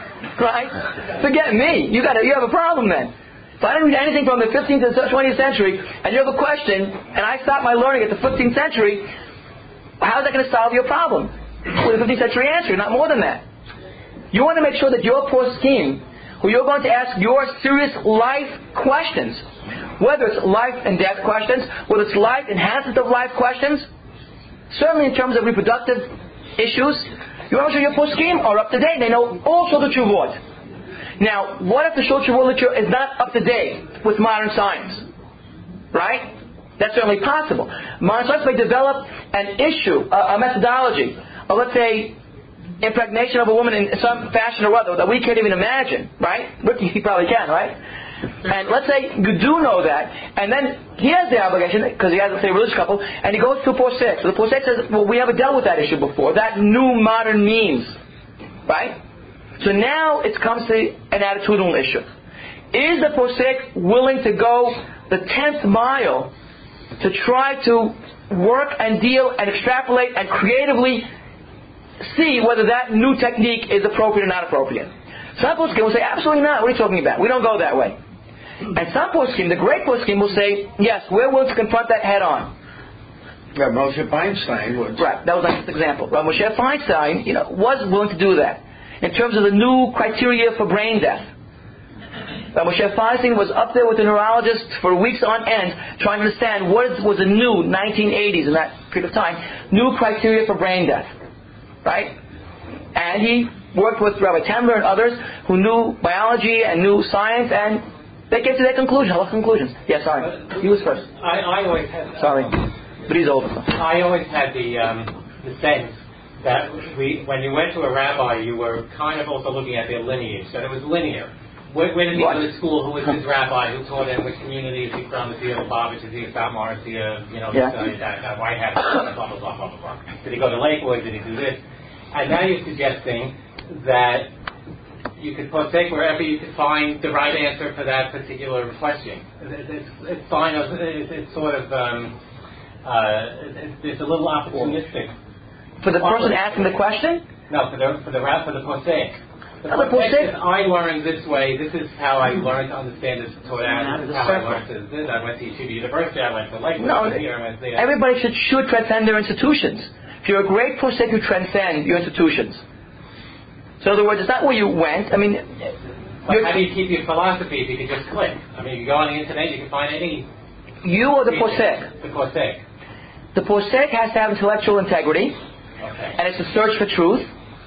right? Forget me. You got you have a problem then. If I didn't read anything from the fifteenth and twentieth century, and you have a question, and I stop my learning at the fifteenth century, how is that going to solve your problem? With a fifteenth century answer, not more than that. You want to make sure that your poskim, who you're going to ask your serious life questions, whether it's life and death questions, whether it's life enhancement of life questions, certainly in terms of reproductive issues, you want to make sure your poskim are up to date. They know all sorts of tshuvot. Now, what if the shul tshuvot literature is not up to date with modern science? Right? That's certainly possible. Modern science may develop an issue, a, a methodology, or let's say impregnation of a woman in some fashion or other that we can't even imagine, right? Ricky, he probably can, right? And let's say you do know that, and then he has the obligation, because he has, let's say, a religious couple, and he goes to posek. So the posek says, well, we haven't dealt with that issue before. That new modern means, right? So now it comes to an attitudinal issue. Is the posek willing to go the tenth mile to try to work and deal and extrapolate and creatively see whether that new technique is appropriate or not appropriate? Some poskim will say, absolutely not. What are you talking about? We don't go that way. And some poskim, the great poskim, will say, yes, we're willing to confront that head on. Yeah, Moshe Feinstein would. Right, that was like an example. Rav Moshe Feinstein, you know, was willing to do that in terms of the new criteria for brain death. Rav Moshe Feinstein was up there with the neurologists for weeks on end trying to understand what was the new nineteen eighties in that period of time, new criteria for brain death. Right? And he worked with Rabbi Tendler and others who knew biology and knew science, and they came to their conclusion. What conclusions? Yeah, sorry. He was first. I, I always had... Sorry. But he's older. I always had the um, the sense that we, when you went to a rabbi, you were kind of also looking at their lineage, that it was linear. Where, where did he go to school? Who was his rabbi? Who taught him? Which community is he from? Is he a Lubavitch? Is he a South Morris? Is he a, you know, yeah. uh, that, that White Hat? Blah, blah, blah, blah, blah, blah. Did he go to Lakewood? Did he do this? And now you're suggesting that you could posek wherever you could find the right answer for that particular question. It's, it's, it's, fine, it's, it's sort of, um, uh, it's, it's a little opportunistic. For the person asking the question? No, for the for the for the posek. The no, posek is, I learned this way. This is how I learned to understand this Torah. This is how I learned to this. I went to Yeshiva University. I went to Lakewood. No, here, I went there. Everybody should should transcend their institutions. If you're a great posek, you transcend your institutions. So in other words, it's not where you went. I mean, but how do you keep your philosophy if you can just click? I mean, you go on the internet, you can find any. You or the posek? The posek. The posek has to have intellectual integrity, okay. And it's a search for truth,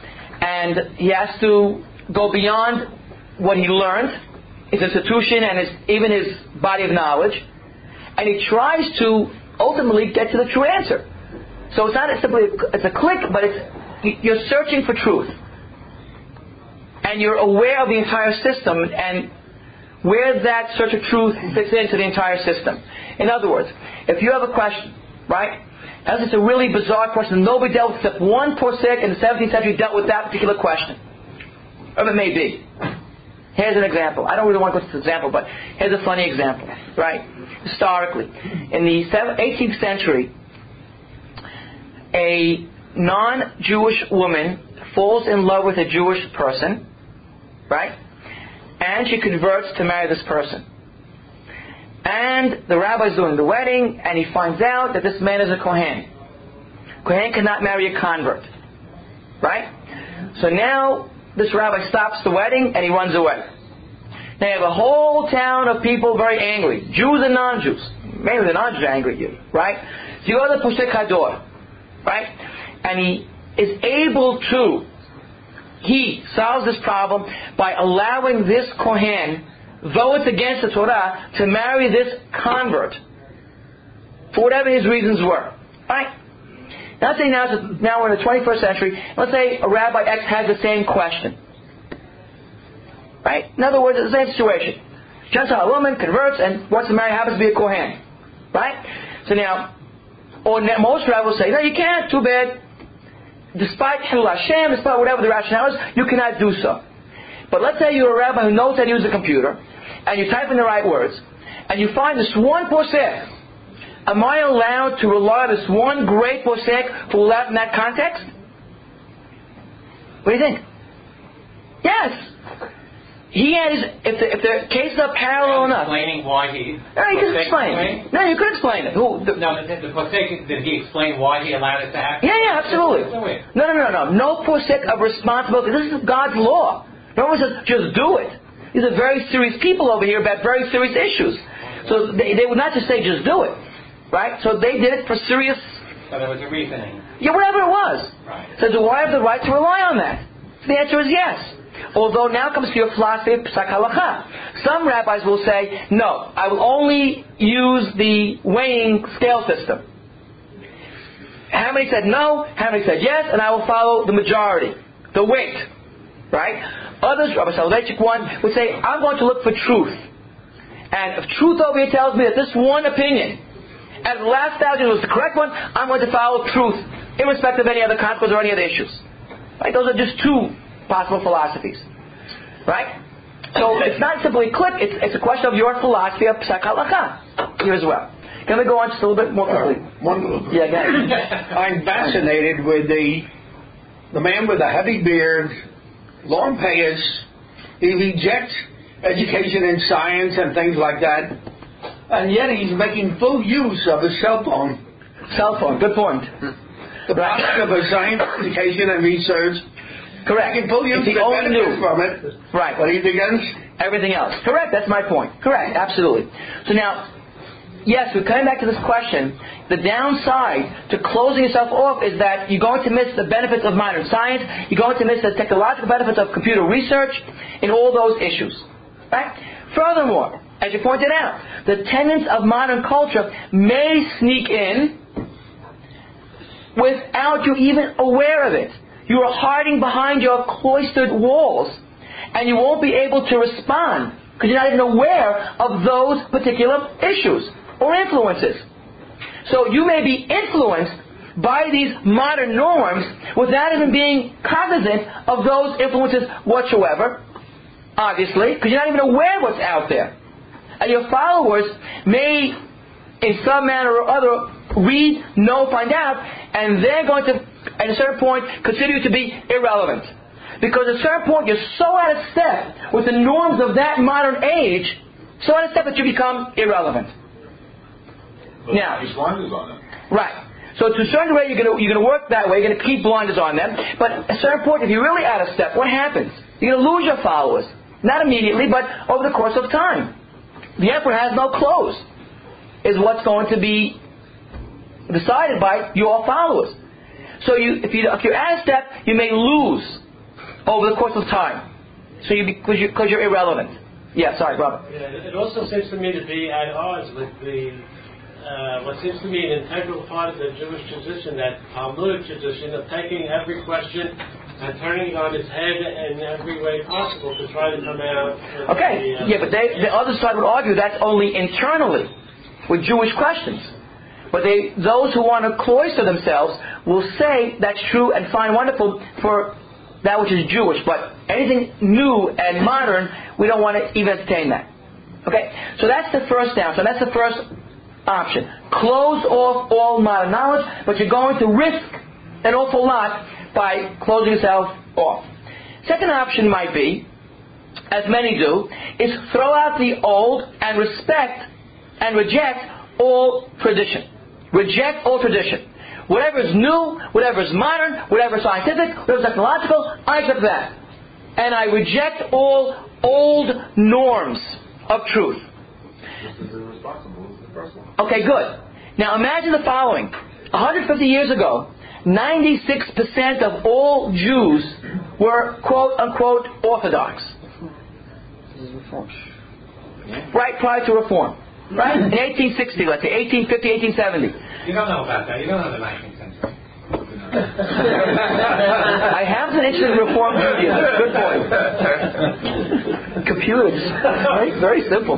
and he has to go beyond what he learned, his institution, and his even his body of knowledge, and he tries to ultimately get to the true answer. So it's not simply it's a click, but it's you're searching for truth. And you're aware of the entire system and where that search of truth fits into the entire system. In other words, if you have a question, right? As it's a really bizarre question, nobody dealt with except one posek in the seventeenth century dealt with that particular question. whatever it may be. Here's an example. I don't really want to go to this example, but here's a funny example, right? Historically, in the eighteenth century, a non-Jewish woman falls in love with a Jewish person, right? And she converts to marry this person. And the rabbi's doing the wedding, and he finds out that this man is a Kohen. Kohen cannot marry a convert, right? So now this rabbi stops the wedding and he runs away. Now you have a whole town of people very angry, Jews and non-Jews. Mainly the non-Jews are angry at you, right? So you go to the Posek Hador, right? And he is able to, he solves this problem by allowing this Kohen, though it's against the Torah, to marry this convert for whatever his reasons were, right? Now, let's say now, now we're in the twenty-first century. Let's say a Rabbi X has the same question. Right? In other words, it's the same situation. Gentile woman converts and wants to marry, happens to be a Kohen. Right? So now, or most rabbis will say, no, you can't, too bad. Despite Hilul Hashem, despite whatever the rationale is, you cannot do so. But let's say you're a rabbi who knows how to use a computer, and you type in the right words, and you find this one posek. Am I allowed to rely on this one great posek for that in that context? What do you think? Yes. He has, if the, if the cases are parallel enough. Explaining why he. No, you could explain. No, you could explain it. Who? The, no, the, the posek, did he explain why he allowed it to happen? Yeah, yeah, absolutely. No, no, no, no. No posek of responsibility. This is God's law. No one says, just do it. These are very serious people over here about very serious issues. So they, they would not just say, just do it. Right? So they did it for serious... So there was a reasoning. Yeah, whatever it was. Right. So do I have the right to rely on that? The answer is yes. Although now comes to your philosophy of Psak Halacha. Some rabbis will say, no, I will only use the weighing scale system. How many said no? How many said yes? And I will follow the majority. The weight. Right? Others, Rabbi Soloveitchik one, would say, I'm going to look for truth. And if truth over here tells me that this one opinion, and the last thousand was the correct one, I'm going to follow truth, irrespective of any other consequences or any other issues. Right? Those are just two possible philosophies. Right? So it's not simply a clip, it's, it's a question of your philosophy of Psak Halacha here as well. Can we go on just a little bit more quickly? Uh, one little bit. Yeah, go ahead. I'm fascinated with the the man with a heavy beard, long payas. He rejects education in science and things like that. And yet he's making full use of his cell phone. Cell phone, good point. The product of a science, education, and research. Correct. Making full use of the only new from it. Right. But he's against everything else. Correct, that's my point. Correct, absolutely. So now, yes, we're coming back to this question. The downside to closing yourself off is that you're going to miss the benefits of modern science. You're going to miss the technological benefits of computer research in all those issues. Right? Furthermore, as you pointed out, the tenets of modern culture may sneak in without you even aware of it. You are hiding behind your cloistered walls, and you won't be able to respond because you're not even aware of those particular issues or influences. So you may be influenced by these modern norms without even being cognizant of those influences whatsoever, obviously, because you're not even aware of what's out there. And your followers may, in some manner or other, read, know, find out, and they're going to, at a certain point, consider you to be irrelevant. Because at a certain point, you're so out of step with the norms of that modern age, so out of step that you become irrelevant. But now, there's blinders on them. Right. So to a certain way, you're going to, you're going to work that way. You're going to keep blinders on them. But at a certain point, if you're really out of step, what happens? You're going to lose your followers. Not immediately, but over the course of time. The emperor has no clothes, is what's going to be decided by your followers. So you, if, you, if you're out of step, you may lose over the course of time. So you because you because you're irrelevant. Yeah, sorry, Robert. Yeah, it also seems to me to be at odds with the uh, what seems to be an integral part of the Jewish tradition, that Talmudic tradition of taking every question and turning it on its head in every way possible to try to come out. Okay, the, uh, yeah, but they, the other side would argue that's only internally with Jewish questions. But they, those who want to cloister themselves will say that's true and fine, wonderful for that which is Jewish, but anything new and modern, we don't want to even entertain that. Okay, so that's the first downside. That's the first option. Close off all modern knowledge, but you're going to risk an awful lot by closing yourself off. Second option might be, as many do, is throw out the old and respect and reject all tradition. Reject all tradition. Whatever is new, whatever is modern, whatever is scientific, whatever is technological, I accept that. And I reject all old norms of truth. This is irresponsible. This is the first one. Okay, good. Now imagine the following. one hundred fifty years ago, ninety-six percent of all Jews were quote-unquote Orthodox. Right prior to Reform. Right? In eighteen sixty, let's say, eighteen fifty, eighteen seventy. You don't know about that. You don't know the nineteenth century. I have been interested in Reform Judaism. Good point. Computers. Right? Very simple.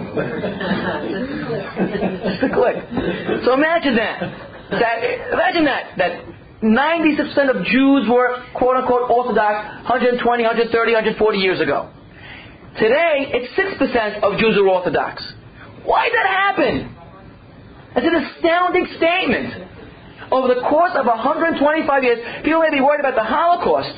Just a click. So imagine that. that imagine that. That ninety-six percent of Jews were quote-unquote Orthodox one hundred twenty, one hundred thirty, one hundred forty years ago. Today, it's six percent of Jews are Orthodox. Why did that happen? That's an astounding statement. Over the course of one hundred twenty-five years, people may be worried about the Holocaust.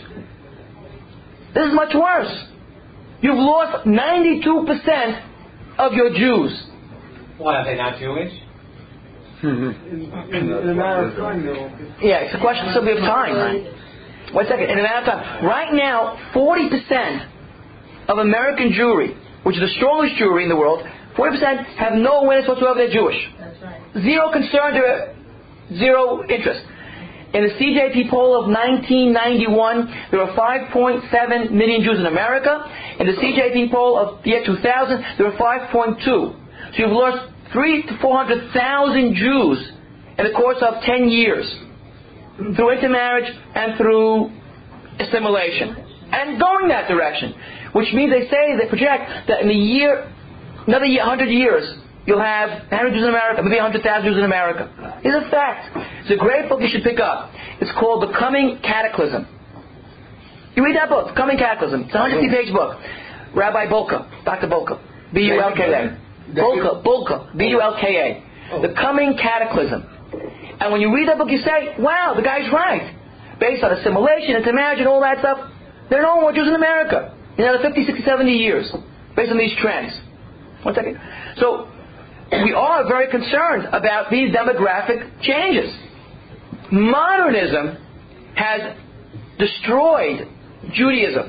This is much worse. You've lost ninety-two percent of your Jews. Why, are they not Jewish? In, in, in a matter of time, though. Yeah, it's a question simply of time. Right? One second. In a matter of time. Right now, forty percent of American Jewry, which is the strongest Jewry in the world, forty percent have no awareness whatsoever they're Jewish. That's right. Zero concern, to, zero interest. In the C J P poll of nineteen ninety-one, there were five point seven million Jews in America. In the C J P poll of the year two thousand, there were five point two. So you've lost three to four hundred thousand Jews in the course of ten years through intermarriage and through assimilation, and going that direction. Which means they say, they project that in a year, another year, one hundred years, you'll have one hundred Jews in America, maybe one hundred thousand Jews in America. It's a fact. It's a great book you should pick up. It's called The Coming Cataclysm. You read that book, Coming Cataclysm. It's a one hundred fifty page book. Rabbi Bulka, Doctor Bulka, B U L K A. Bulka, Bulka, B U L K A. The Coming Cataclysm. And when you read that book, you say, wow, the guy's right. Based on assimilation, intermarriage, and all that stuff, there are no more Jews in America in another fifty, sixty, seventy years, based on these trends. One second. So, we are very concerned about these demographic changes. Modernism has destroyed Judaism.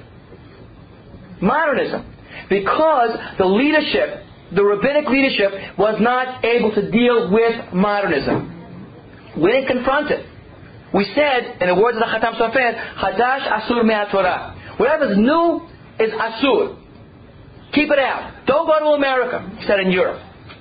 Modernism. Because the leadership, the rabbinic leadership, was not able to deal with modernism. We didn't confront it. We said, in the words of the Khatam Sofer, Hadash Asur Me'at Torah. Whatever's new is Asur. Keep it out. Don't go to America, he said in Europe.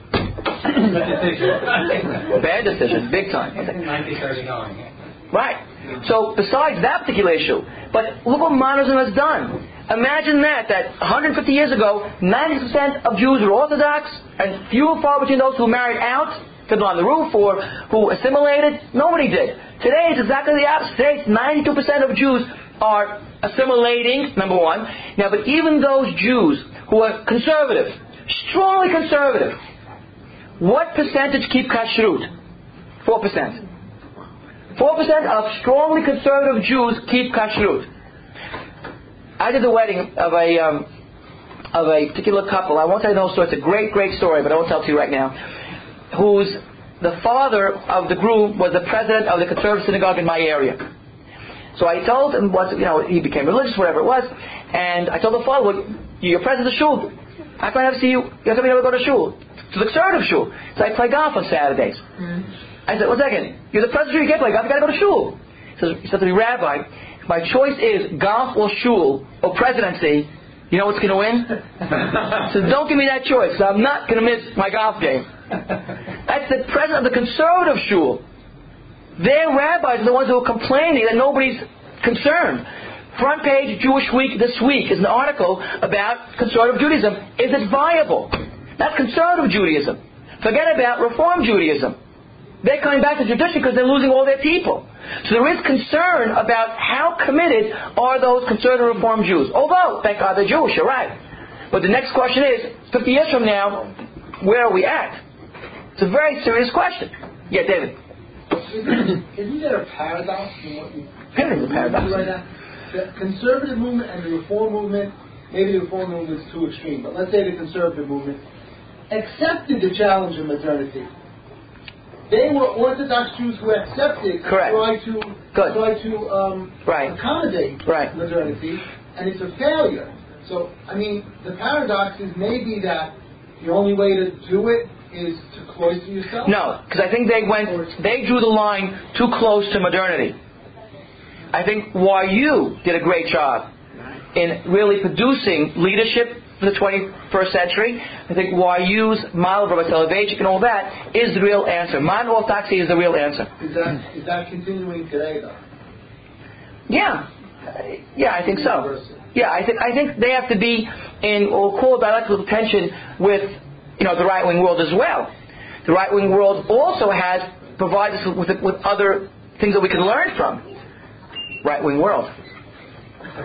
Bad decision, big time. nineteen thirty-nine. Right. So besides that particular issue, but look what modernism has done. Imagine that, that one hundred fifty years ago, ninety percent of Jews were Orthodox, and few and far between those who married out, fiddled on the roof, or who assimilated. Nobody did. Today it's exactly the opposite. Today it's ninety-two percent of Jews are assimilating, number one. Now, but even those Jews who are conservative, strongly conservative, what percentage keep kashrut? Four percent. Four percent of strongly conservative Jews keep kashrut. I did the wedding of a um, of a particular couple. I won't tell you the whole story. It's a great, great story, but I won't tell it to you right now. Whose the father of the groom was the president of the conservative synagogue in my area. So I told him what, you know, he became religious, whatever it was, and I told the father, well, you're president of the shul. How can I have to see you? You have to be able to go to shul, to the conservative shul. So I play golf on Saturdays. Mm-hmm. I said, one second, you're the president of the shul, you can't play golf, you got to go to shul. He says, he said to me, Rabbi, my choice is golf or shul or presidency. You know what's going to win? So don't give me that choice. So I'm not going to miss my golf game. That's the president of the conservative shul. Their rabbis are the ones who are complaining that nobody's concerned. Front page Jewish Week this week is an article about conservative Judaism. Is it viable? That's conservative Judaism. Forget about Reform Judaism. They're coming back to tradition because they're losing all their people. So there is concern about how committed are those conservative Reform Jews. Although, thank God they're Jewish, you're right. But the next question is, fifty years from now, where are we at? It's a very serious question. Yeah, David. Isn't, isn't there a paradox in what you... There is a paradox. Right now? The conservative movement and the Reform movement, maybe the Reform movement is too extreme, but let's say the conservative movement accepted the challenge of modernity. They were Orthodox Jews who accepted and Correct. tried to Good. try to um, right. accommodate right. modernity, and it's a failure. So, I mean, the paradox is maybe that the only way to do it is to cloister yourself. No, because I think they went, they drew the line too close to modernity. I think Y U did a great job in really producing leadership for the twenty-first century. I think Y U's model of Rabbi Soloveitchik and all that is the real answer. Modern Orthodoxy is the real answer. Is that is that continuing today, though? Yeah, uh, yeah, I think so. Yeah, I think I think they have to be in what we'll call dialectical tension with, you know, the right-wing world as well. The right-wing world also has provides us with with other things that we can learn from. Right-wing world. It's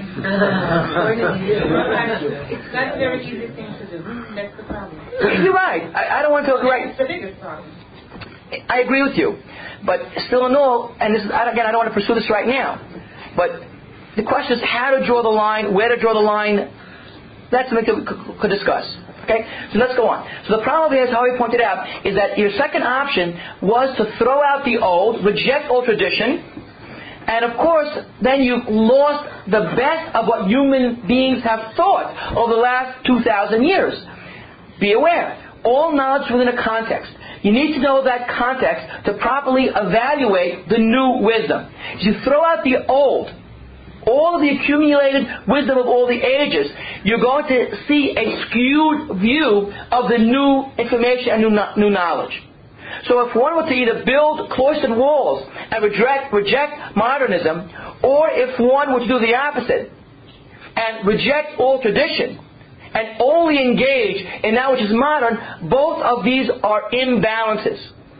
not a very easy thing to do. That's the problem. You're right. I, I don't want to feel right. It's the biggest problem. I agree with you. But still in all, and this is, again, I don't want to pursue this right now, but the question is how to draw the line, where to draw the line. That's something that we could, could discuss. Okay? So let's go on. So the problem here, as Harvey pointed out, is that your second option was to throw out the old, reject old tradition, and of course, then you've lost the best of what human beings have thought over the last two thousand years. Be aware, all knowledge within a context. You need to know that context to properly evaluate the new wisdom. If you throw out the old, all of the accumulated wisdom of all the ages, you're going to see a skewed view of the new information and new, new knowledge. So if one were to either build cloistered walls and reject, reject modernism, or if one were to do the opposite and reject all tradition and only engage in that which is modern, both of these are imbalances.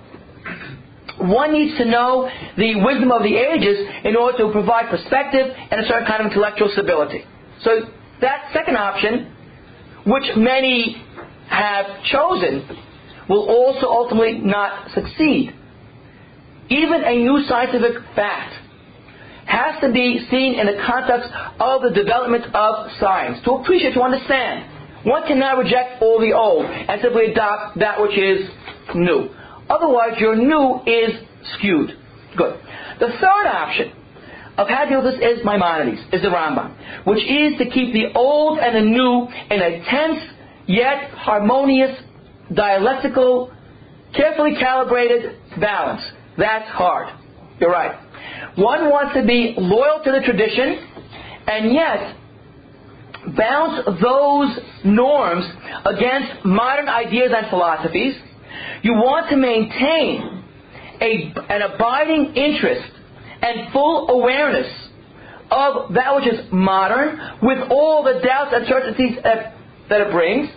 One needs to know the wisdom of the ages in order to provide perspective and a certain kind of intellectual stability. So that second option, which many have chosen, will also ultimately not succeed. Even a new scientific fact has to be seen in the context of the development of science. To appreciate, to understand. One cannot reject all the old and simply adopt that which is new. Otherwise, your new is skewed. Good. The third option of how to deal with this is Maimonides, is the Rambam, which is to keep the old and the new in a tense yet harmonious, dialectical, carefully calibrated balance. That's hard. You're right. One wants to be loyal to the tradition and yet balance those norms against modern ideas and philosophies. You want to maintain a, an abiding interest and full awareness of that which is modern with all the doubts and uncertainties that, that it brings,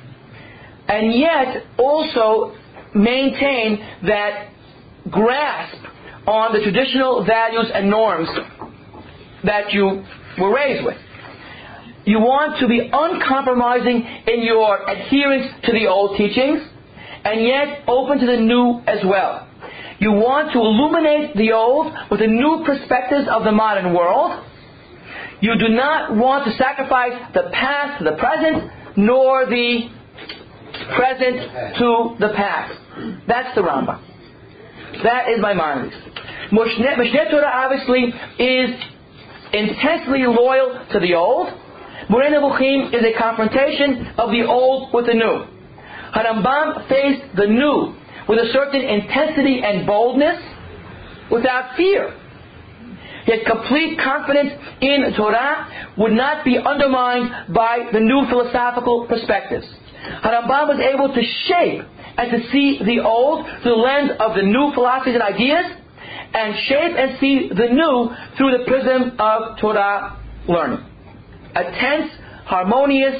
and yet also maintain that grasp on the traditional values and norms that you were raised with. You want to be uncompromising in your adherence to the old teachings, and yet open to the new as well. You want to illuminate the old with the new perspectives of the modern world. You do not want to sacrifice the past to the present, nor the present to the past. That's the Rambam. That is Maimonides. Mishneh Torah obviously is intensely loyal to the old. Moreh Nevuchim is a confrontation of the old with the new. Harambam faced the new with a certain intensity and boldness without fear. His complete confidence in Torah would not be undermined by the new philosophical perspectives. Harambam was able to shape and to see the old through the lens of the new philosophies and ideas, and shape and see the new through the prism of Torah learning. A tense, harmonious,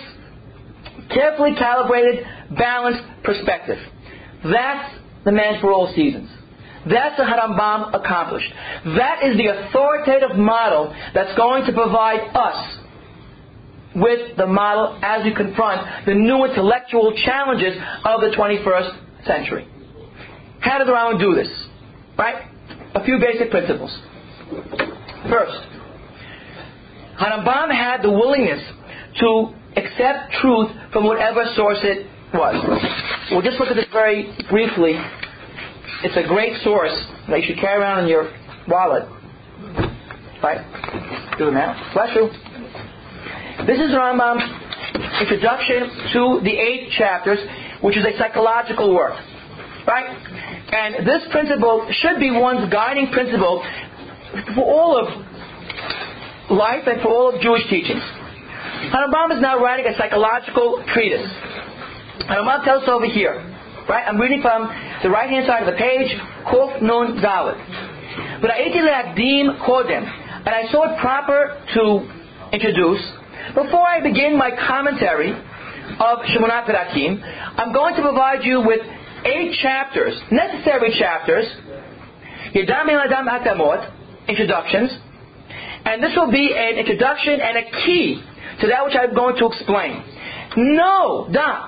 carefully calibrated, balanced perspective. That's the man for all seasons. That's what Harambam accomplished. That is the authoritative model that's going to provide us with the model as we confront the new intellectual challenges of the twenty-first century. How did the Rambam do this? Right? A few basic principles. First, Harambam had the willingness to accept truth from whatever source it was. We'll just look at this very briefly. It's a great source that you should carry around in your wallet. Right? Do it now. Bless you. This is Rambam's introduction to the eight chapters, which is a psychological work. Right? And this principle should be one's guiding principle for all of life and for all of Jewish teachings. Rambam is now writing a psychological treatise. Rambam tells us over here, right? I'm reading from the right-hand side of the page, Kof Nun Dalet. But Ha'iti le'akdim kodem, and I saw it proper to introduce. Before I begin my commentary of Shemonat Perakim, I'm going to provide you with eight chapters, necessary chapters, Yedam El Adam Atamot, introductions, and this will be an introduction and a key to that which I'm going to explain. No, da,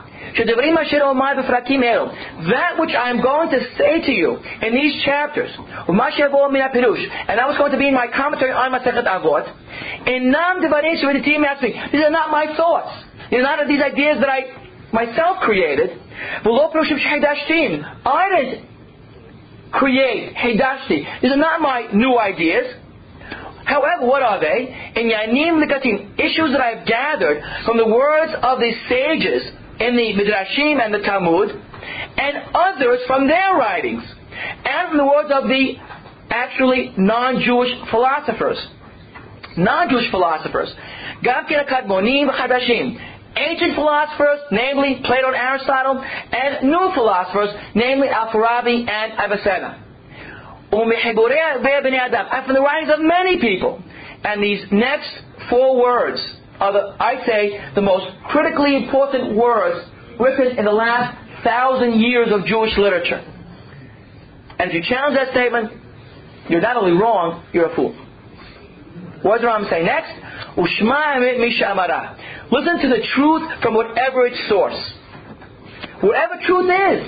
that which I am going to say to you in these chapters, and that was going to be in my commentary on Masechet Avot, these are not my thoughts. These are not these ideas that I myself created. I didn't create Hedashti. These are not my new ideas. However, what are they? In Yanim Likatim, issues that I've gathered from the words of the sages in the Midrashim and the Talmud, and others from their writings, and from the words of the actually non-Jewish philosophers. Non-Jewish philosophers. Gavkin Akadmonim Chadashim. Ancient philosophers, namely Plato and Aristotle, and new philosophers, namely Al-Farabi and Avicenna. And from the writings of many people. And these next four words are, the, I say, the most critically important words written in the last thousand years of Jewish literature. And if you challenge that statement, you're not only wrong, you're a fool. What does Rambam say next? Ushma emet mishamara. Listen to the truth from whatever its source. Whatever truth is,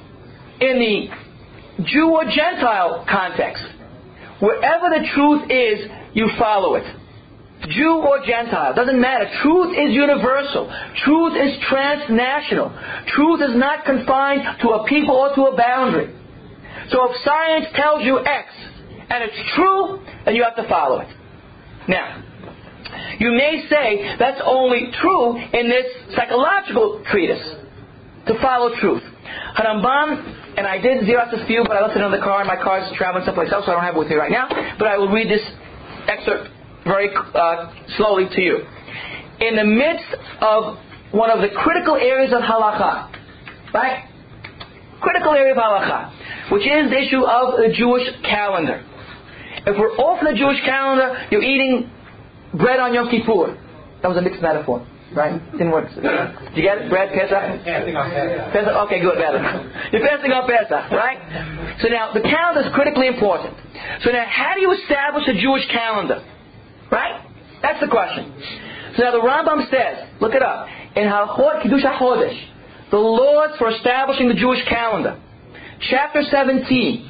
in the Jew or Gentile context, wherever the truth is, you follow it. Jew or Gentile, doesn't matter. Truth is universal. Truth is transnational. Truth is not confined to a people or to a boundary. So if science tells you X, and it's true, then you have to follow it. Now, you may say that's only true in this psychological treatise, to follow truth. Harambam, and I did Xerox this few, but I left it in the car, and my car is traveling someplace else, so I don't have it with me right now, but I will read this excerpt very uh, slowly to you. In the midst of one of the critical areas of halakha, right? Critical area of halakha, which is the issue of the Jewish calendar. If we're off the Jewish calendar, you're eating bread on Yom Kippur. That was a mixed metaphor, right? Didn't work. Did you get it? Bread, Pesach? Fasting on Pesach. Pesach? Okay, good, better. You're fasting on Pesach, right? So now, the calendar is critically important. So now, how do you establish a Jewish calendar? Right? That's the question. So now the Rambam says, look it up, in Halachot Kiddush HaChodesh, the laws for establishing the Jewish calendar, chapter seventeen,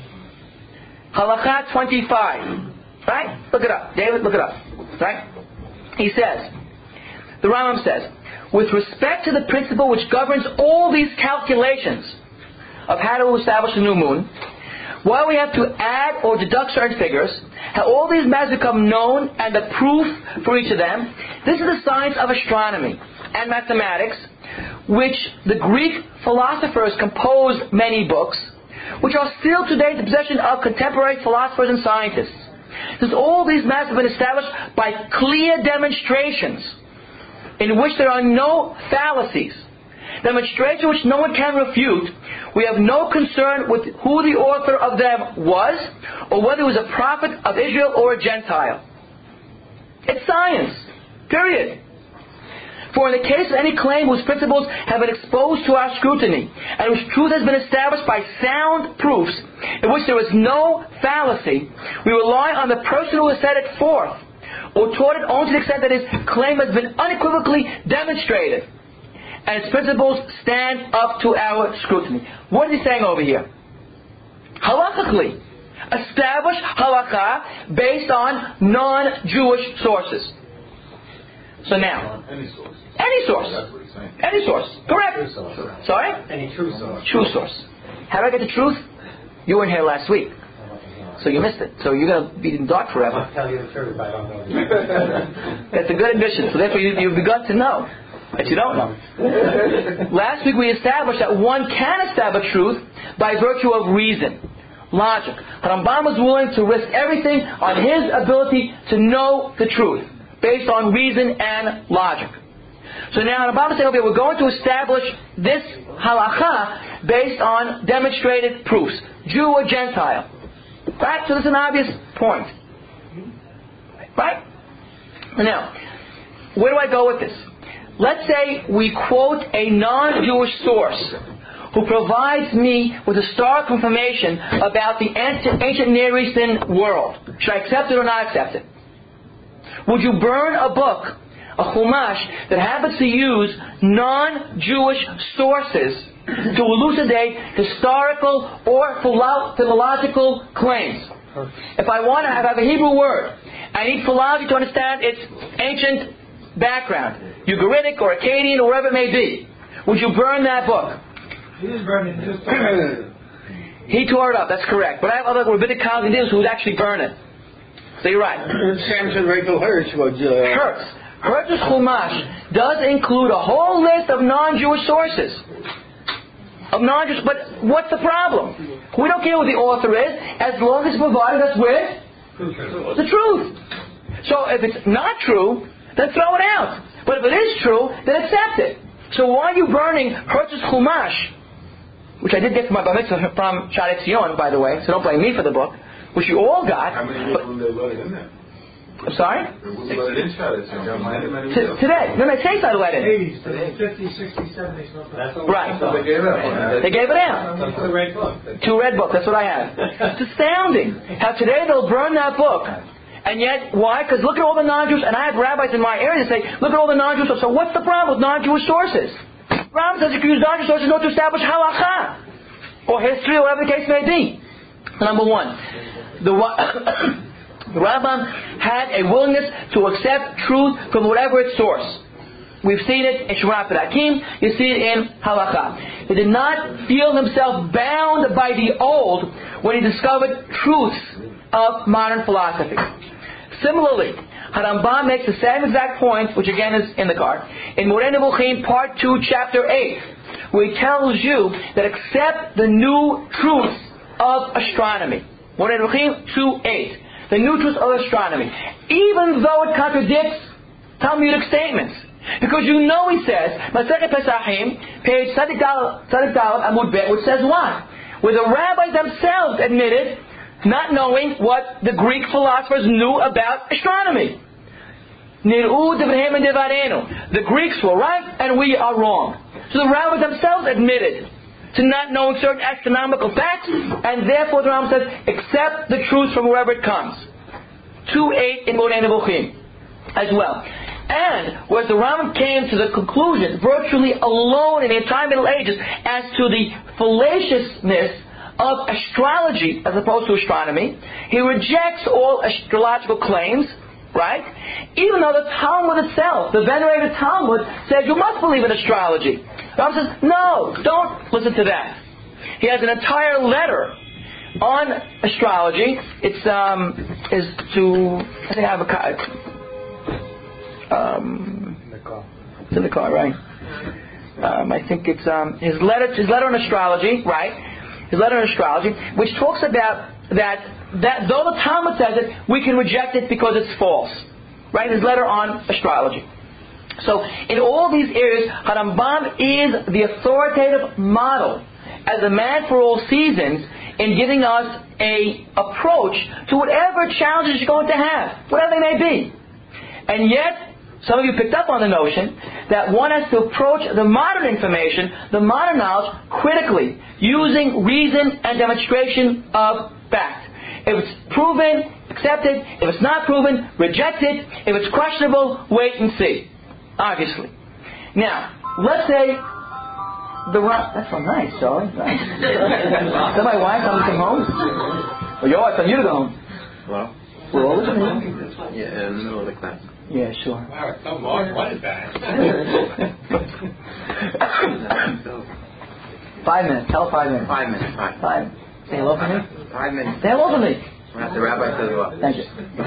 Halakha twenty-five, right? Look it up. David, look it up. Right? He says, the Rambam says, with respect to the principle which governs all these calculations of how to establish a new moon, while we have to add or deduct certain figures, how all these matters become known and the proof for each of them, this is the science of astronomy and mathematics, which the Greek philosophers composed many books, which are still today in the possession of contemporary philosophers and scientists. Since all these matters have been established by clear demonstrations in which there are no fallacies, demonstration which no one can refute, we have no concern with who the author of them was, or whether he was a prophet of Israel or a Gentile. It's science. Period. For in the case of any claim whose principles have been exposed to our scrutiny, and whose truth has been established by sound proofs, in which there is no fallacy, we rely on the person who has set it forth, or taught it only to the extent that his claim has been unequivocally demonstrated, and its principles stand up to our scrutiny. What is he saying over here? Halachically, establish halakha based on non-Jewish sources. So now, Any source. any source. That's what he's saying. Any source. Correct. True source. Sorry? Any true source. True source. How do I get the truth? You weren't here last week, so you missed it. So you're going to be in the dark forever. I'll tell you the truth. I don't know. That's a good admission. So therefore you, you've begun to know that you don't know. Last week we established that one can establish truth by virtue of reason, logic. Rambam was willing to risk everything on his ability to know the truth, based on reason and logic. So now Rambam is saying, okay, we're going to establish this halakha based on demonstrated proofs, Jew or Gentile. Right? So this is an obvious point. Right? Now, where do I go with this? Let's say we quote a non-Jewish source who provides me with historical information about the ancient Near Eastern world. Should I accept it or not accept it? Would you burn a book, a chumash, that happens to use non-Jewish sources to elucidate historical or philological claims? If I want to have a Hebrew word, I need philology to understand its ancient background, Ugaritic or Akkadian or whatever it may be. Would you burn that book? He didn't burn it, he just tore it. He tore it up, that's correct. But I have other rabbinic colleagues who would actually burn it. So you're right. Samson Rachel Hertz was... Uh, Hertz. Hertz's Chumash does include a whole list of non-Jewish sources. Of non-Jewish, but what's the problem? We don't care what the author is, as long as it's provided us with the truth. So if it's not true, then throw it out. But if it is true, then accept it. So why are you burning Hertz's Chumash, which I did get from my bar mitzvah from Shadei Tzion, by the way, so don't blame me for the book, which you all got. How many years when they let it in there? I'm sorry? They wouldn't let it in Shadei Tzion. Many, many T- years. today. No, no, it takes not let it in. eighties, fifties, sixties, seventies, no problem. Right. So they gave it up. They gave it out. It's a red book. Two red books, that's what I have. It's astounding how today they'll burn that book. And yet, why? Because look at all the non-Jews, and I have rabbis in my area that say, look at all the non-Jews sources. So what's the problem with non-Jewish sources? Rambam says you can use non-Jewish sources not to establish halakha, or history, or whatever the case may be. Number one, the, the Rambam had a willingness to accept truth from whatever its source. We've seen it in Shemona Perakim, you see it in halakha. He did not feel himself bound by the old when he discovered truths of modern philosophy. Similarly, Rambam makes the same exact point, which again is in the card, in Moreh Nevuchim, part two, chapter eight, where he tells you that accept the new truths of astronomy. Moreh Nevuchim two eight. The new truths of astronomy. Even though it contradicts Talmudic statements. Because you know, he says, Masechet Pesachim, page Tzadik Daled Amud Bet, which says what? Where the rabbis themselves admitted not knowing what the Greek philosophers knew about astronomy. Nir'u devrehem devarenu. The Greeks were right and we are wrong. So the rabbis themselves admitted to not knowing certain astronomical facts, and therefore the Rambam says, accept the truth from wherever it comes. two eight in Moreh Nevuchim as well. And whereas the Rambam came to the conclusion, virtually alone in the entire Middle Ages, as to the fallaciousness of astrology as opposed to astronomy, he rejects all astrological claims, right? Even though the Talmud itself, the venerated Talmud, says you must believe in astrology. The Rambam says, no, don't listen to that. He has an entire letter on astrology. It's um is to I think I have a card. Um, it's in the car, right? Um, I think it's um his letter his letter on astrology, right? His letter on astrology, which talks about that, that though the Talmud says it, we can reject it because it's false. Right? His letter on astrology. So, in all these areas, Rambam is the authoritative model as a man for all seasons in giving us a approach to whatever challenges you're going to have, whatever they may be. And yet, some of you picked up on the notion that one has to approach the modern information, the modern knowledge, critically, using reason and demonstration of fact. If it's proven, accept it. If it's not proven, reject it. If it's questionable, wait and see. Obviously. Now, let's say the Ram... That's so nice, Charlie. Nice. Is that my wife? I'm going to come home? Well, your wife, I'm you to go home. Well, we're all listening. Yeah, in the middle of the class. Yeah, sure. Wow, it's so long. What is that? Five minutes. Tell five minutes. Five minutes. Five. Five. Say hello for me. Five minutes. Say hello for me. We'll have the rabbi fill you up. Thank you.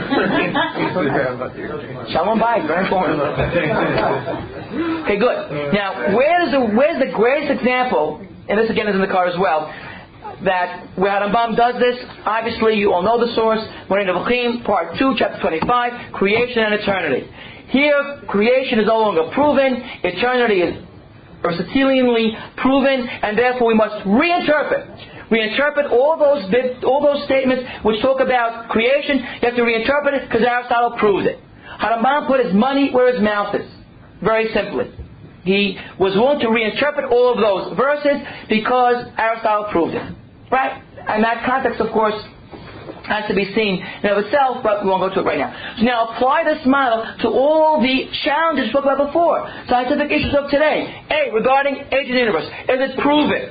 Shalom bayit, very important. Okay, good. Now, where is the where's the greatest example? And this again is in the car as well. That where Rambam does this, obviously you all know the source. Moreh Nevuchim, part two, chapter twenty-five, creation and eternity. Here, creation is no longer proven, eternity is Aristotelianly proven, and therefore we must reinterpret. Reinterpret all those bit, all those statements which talk about creation. You have to reinterpret it because Aristotle proves it. Rambam put his money where his mouth is. Very simply. He was willing to reinterpret all of those verses because Aristotle proved it. Right? And that context, of course, has to be seen in of itself, but we won't go to it right now. So now apply this model to all the challenges we spoke about before. Scientific issues of today. A, regarding age of the universe. Is it proven?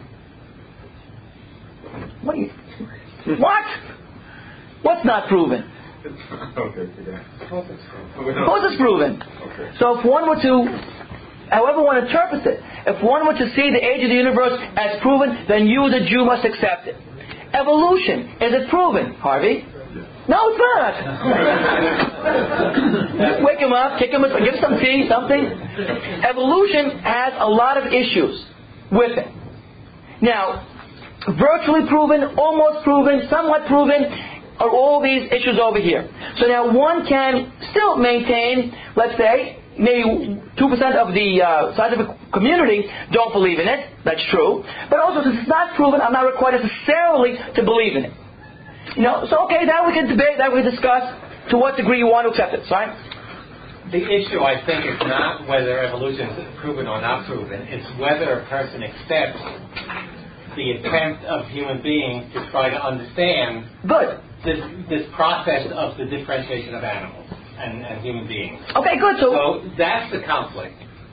What are you... What? What's not proven? Okay, yeah. Of course it's proven. Okay. So if one were to, however one interprets it, if one were to see the age of the universe as proven, then you as a Jew must accept it. Evolution, is it proven, Harvey? No, it's not. Wake him up, kick him, give some tea, something. Evolution has a lot of issues with it. Now, virtually proven, almost proven, somewhat proven, are all these issues over here. So now one can still maintain, let's say, maybe two percent of the uh, scientific community don't believe in it. That's true. But also, since it's not proven, I'm not required necessarily to believe in it. You know, so okay, now we can debate, now we can discuss to what degree you want to accept it, right? The issue, I think, is not whether evolution is proven or not proven. It's whether a person accepts the attempt of human beings to try to understand Good. this this process of the differentiation of animals and, and human beings. Okay, good. So, so that's the conflict.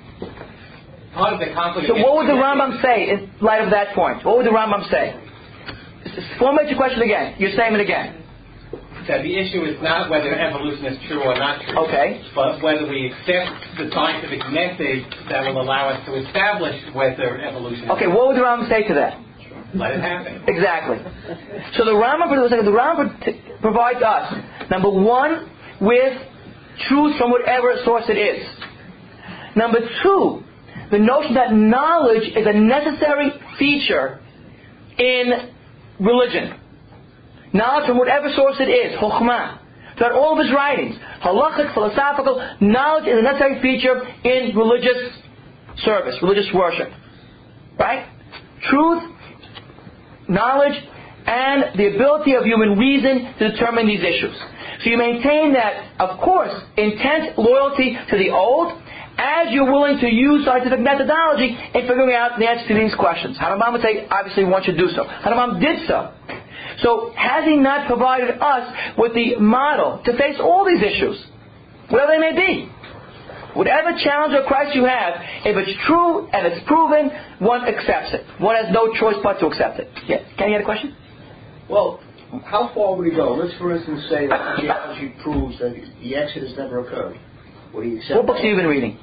Part of the conflict. So what would the Rambam say in light of that point? What would the Rambam say? Formulate your question again. Your statement again. That the issue is not whether evolution is true or not true. Okay. But whether we accept the scientific method that will allow us to establish whether evolution is Okay, what would the Rambam say to that? Let it happen. Exactly. So the Rambam, the Rambam provides us, number one, with truth from whatever source it is. Number two, the notion that knowledge is a necessary feature in religion. Knowledge from whatever source it is, chokhmah. Throughout all of his writings, halachic, philosophical, knowledge is a necessary feature in religious service, religious worship. Right? Truth, knowledge, and the ability of human reason to determine these issues. So you maintain that, of course, intense loyalty to the old, as you're willing to use scientific methodology in figuring out the answer to these questions. Rambam would say, obviously one should do so. Rambam did so. So has he not provided us with the model to face all these issues, whatever they may be? Whatever challenge or crisis you have, if it's true and it's proven, one accepts it. One has no choice but to accept it. Yeah. Can you get a question? Well, how far would he go? Let's, for instance, say that geology proves that the Exodus never occurred. Would he accept What books have you been reading?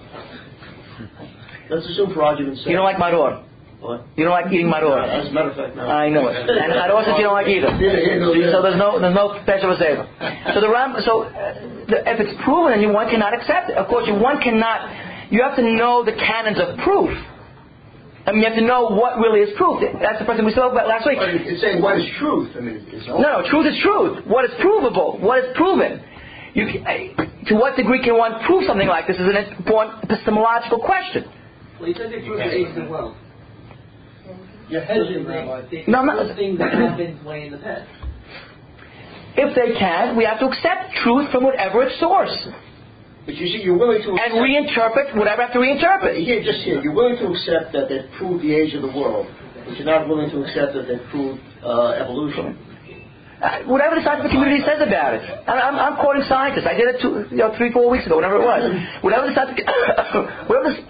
Let's assume for argument's sake. You don't like maror. What? You don't like eating maror. No, as a matter of fact, no. I know it. And maror says you don't like either. So there's no there's no special savor. So the Ram, so uh, the, if it's proven, then one cannot accept it. Of course, you one cannot. You have to know the canons of proof. I mean, you have to know what really is proof. That's the person we spoke about last week. But it's saying what is truth. I mean, it's no, no. Truth is truth. What is provable? What is proven? You, to what degree can one prove something like this? Is an important epistemological question. Well, you said they proved the age as well. You're hedging, Rabbi. No, I'm not. Things that happened way in the past. If they can, we have to accept truth from whatever its source. But you see, you're willing to and reinterpret whatever I have to reinterpret. Here, just here, you're willing to accept that they've proved the age of the world, but you're not willing to accept that they've proved uh, evolution. Uh, whatever the scientific community says about it. I'm, I'm, I'm quoting scientists. I did it two, you know, three, four weeks ago, whatever it was. Whatever the scientific, whatever the,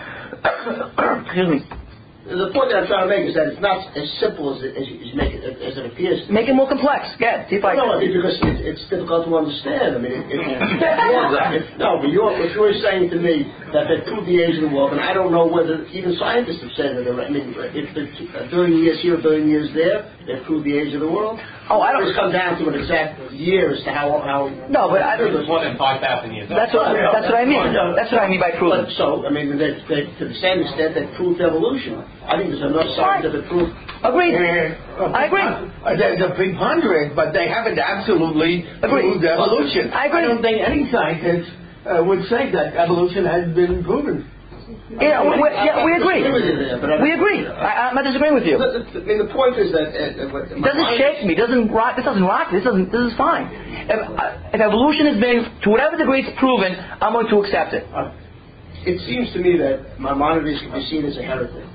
excuse me. The point that I'm trying to make is that it's not as simple as it, as, you make it, as it appears. Make it more complex. Yeah, see if I no, no, because it, it's difficult to understand. I mean, it, it, if, no, but you're, if you're saying to me that they proved the age of the world, and I don't know whether even scientists have said that. I mean, if a billion years here, a billion years there, they proved the age of the world. Oh, I don't. It's come down to an exact year as to how how. No, but I. It was more than five thousand years. That's what. That's what I mean. That's what I mean by proving. But, so, I mean, they, they, to the same extent, they proved evolution. I think there's enough scientific proof. Agreed. Uh, I agree. Uh, there's a preponderance, but they haven't absolutely Agreed. proved evolution. I agree. I don't think any scientist uh, would say that evolution has been proven. Yeah, we, yeah, we agree. We agree. I, I'm not disagreeing with you. The, the, I mean, the point is that uh, what, it doesn't shake me. Doesn't rock. This doesn't rock. This doesn't. This is fine. If, uh, if evolution has been to whatever degree it's proven, I'm going to accept it. Uh, it seems to me that Maimonides can be seen as a heretic.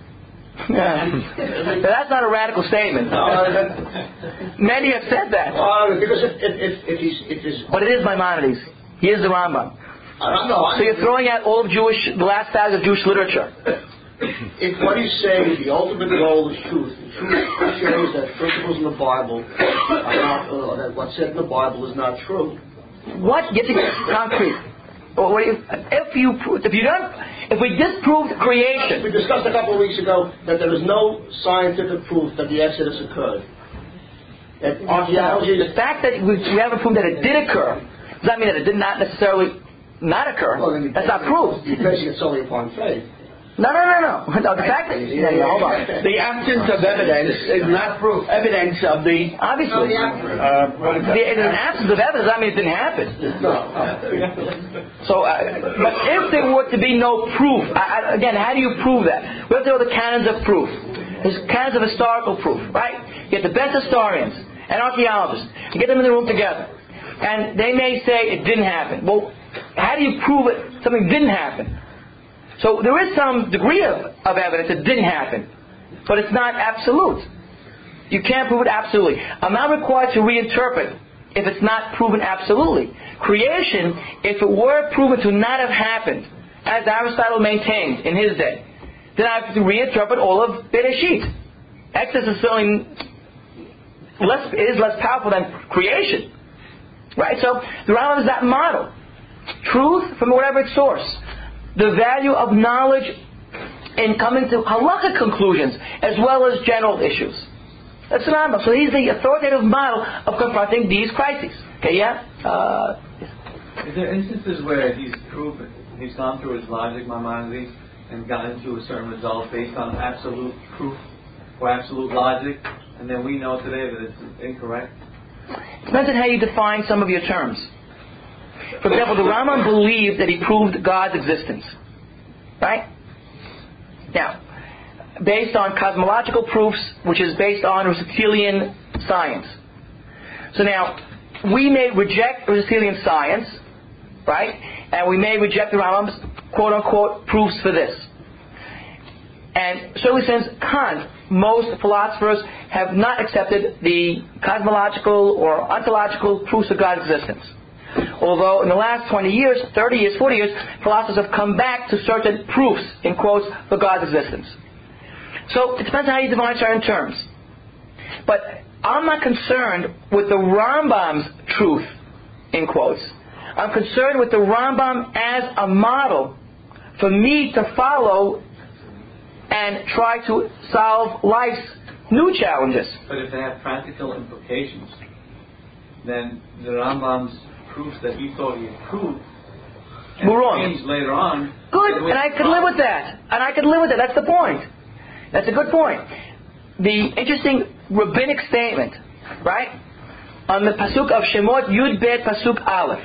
Yeah. That's not a radical statement. Uh, Many have said that. Uh, because if if if, if he's if he's but it is Maimonides. He is the Rambam. I don't know. So you're throwing out all of Jewish, the last thousand of Jewish literature. If what he's saying, the ultimate goal is truth. The truth shows that principles in the Bible are not, uh, that what's said in the Bible is not true. What gets it concrete? Or what if, if you if you don't if we disproved creation? We discussed a couple of weeks ago that there is no scientific proof that the Exodus occurred. That archaeology. The fact that we, we haven't proved that it did occur does not mean that it did not necessarily not occur. Well, that's not proof. You're basing it solely upon faith. No, no, no, no. No, the fact that yeah, yeah, hold on. The absence of evidence is not proof. Evidence of the obviously. Uh, what is that? The, an absence of evidence. I mean, it didn't happen. No. So, uh, but if there were to be no proof, I, I, again, how do you prove that? We have to know the canons of proof. There's canons of historical proof, right? You get the best historians and archaeologists. You get them in the room together, and they may say it didn't happen. Well, how do you prove it? Something didn't happen. So there is some degree of, of evidence it didn't happen, but it's not absolute. You can't prove it absolutely. I'm not required to reinterpret if it's not proven absolutely. Creation, if it were proven to not have happened, as Aristotle maintained in his day, then I have to reinterpret all of Bereshit. Exodus is certainly less, is less powerful than creation. Right? So the Rambam is that model. Truth from whatever its source. The value of knowledge in coming to halakhic conclusions as well as general issues. That's the Rambam. So he's the authoritative model of confronting these crises. Okay, yeah? Uh, Is there instances where he's proven, he's gone through his logic, Maimonides, and gotten to a certain result based on absolute proof or absolute logic, and then we know today that it's incorrect? It depends on how you define some of your terms. For example, the Rambam believed that he proved God's existence. Right? Now, based on cosmological proofs, which is based on Aristotelian science. So now, we may reject Aristotelian science, right? And we may reject the Rambam's quote-unquote proofs for this. And certainly since Kant, most philosophers have not accepted the cosmological or ontological proofs of God's existence. Although in the last twenty years, thirty years, forty years, philosophers have come back to certain proofs, in quotes, for God's existence. So it depends on how you define certain terms. But I'm not concerned with the Rambam's truth, in quotes. I'm concerned with the Rambam as a model for me to follow and try to solve life's new challenges. But if they have practical implications, then the Rambam's proofs that he thought he had proved and We're wrong. changed later on. Good, and I could live with that. And I could live with it. That's the point. That's a good point. The interesting rabbinic statement, right, on the pasuk of Shemot Yud Bet pasuk Aleph.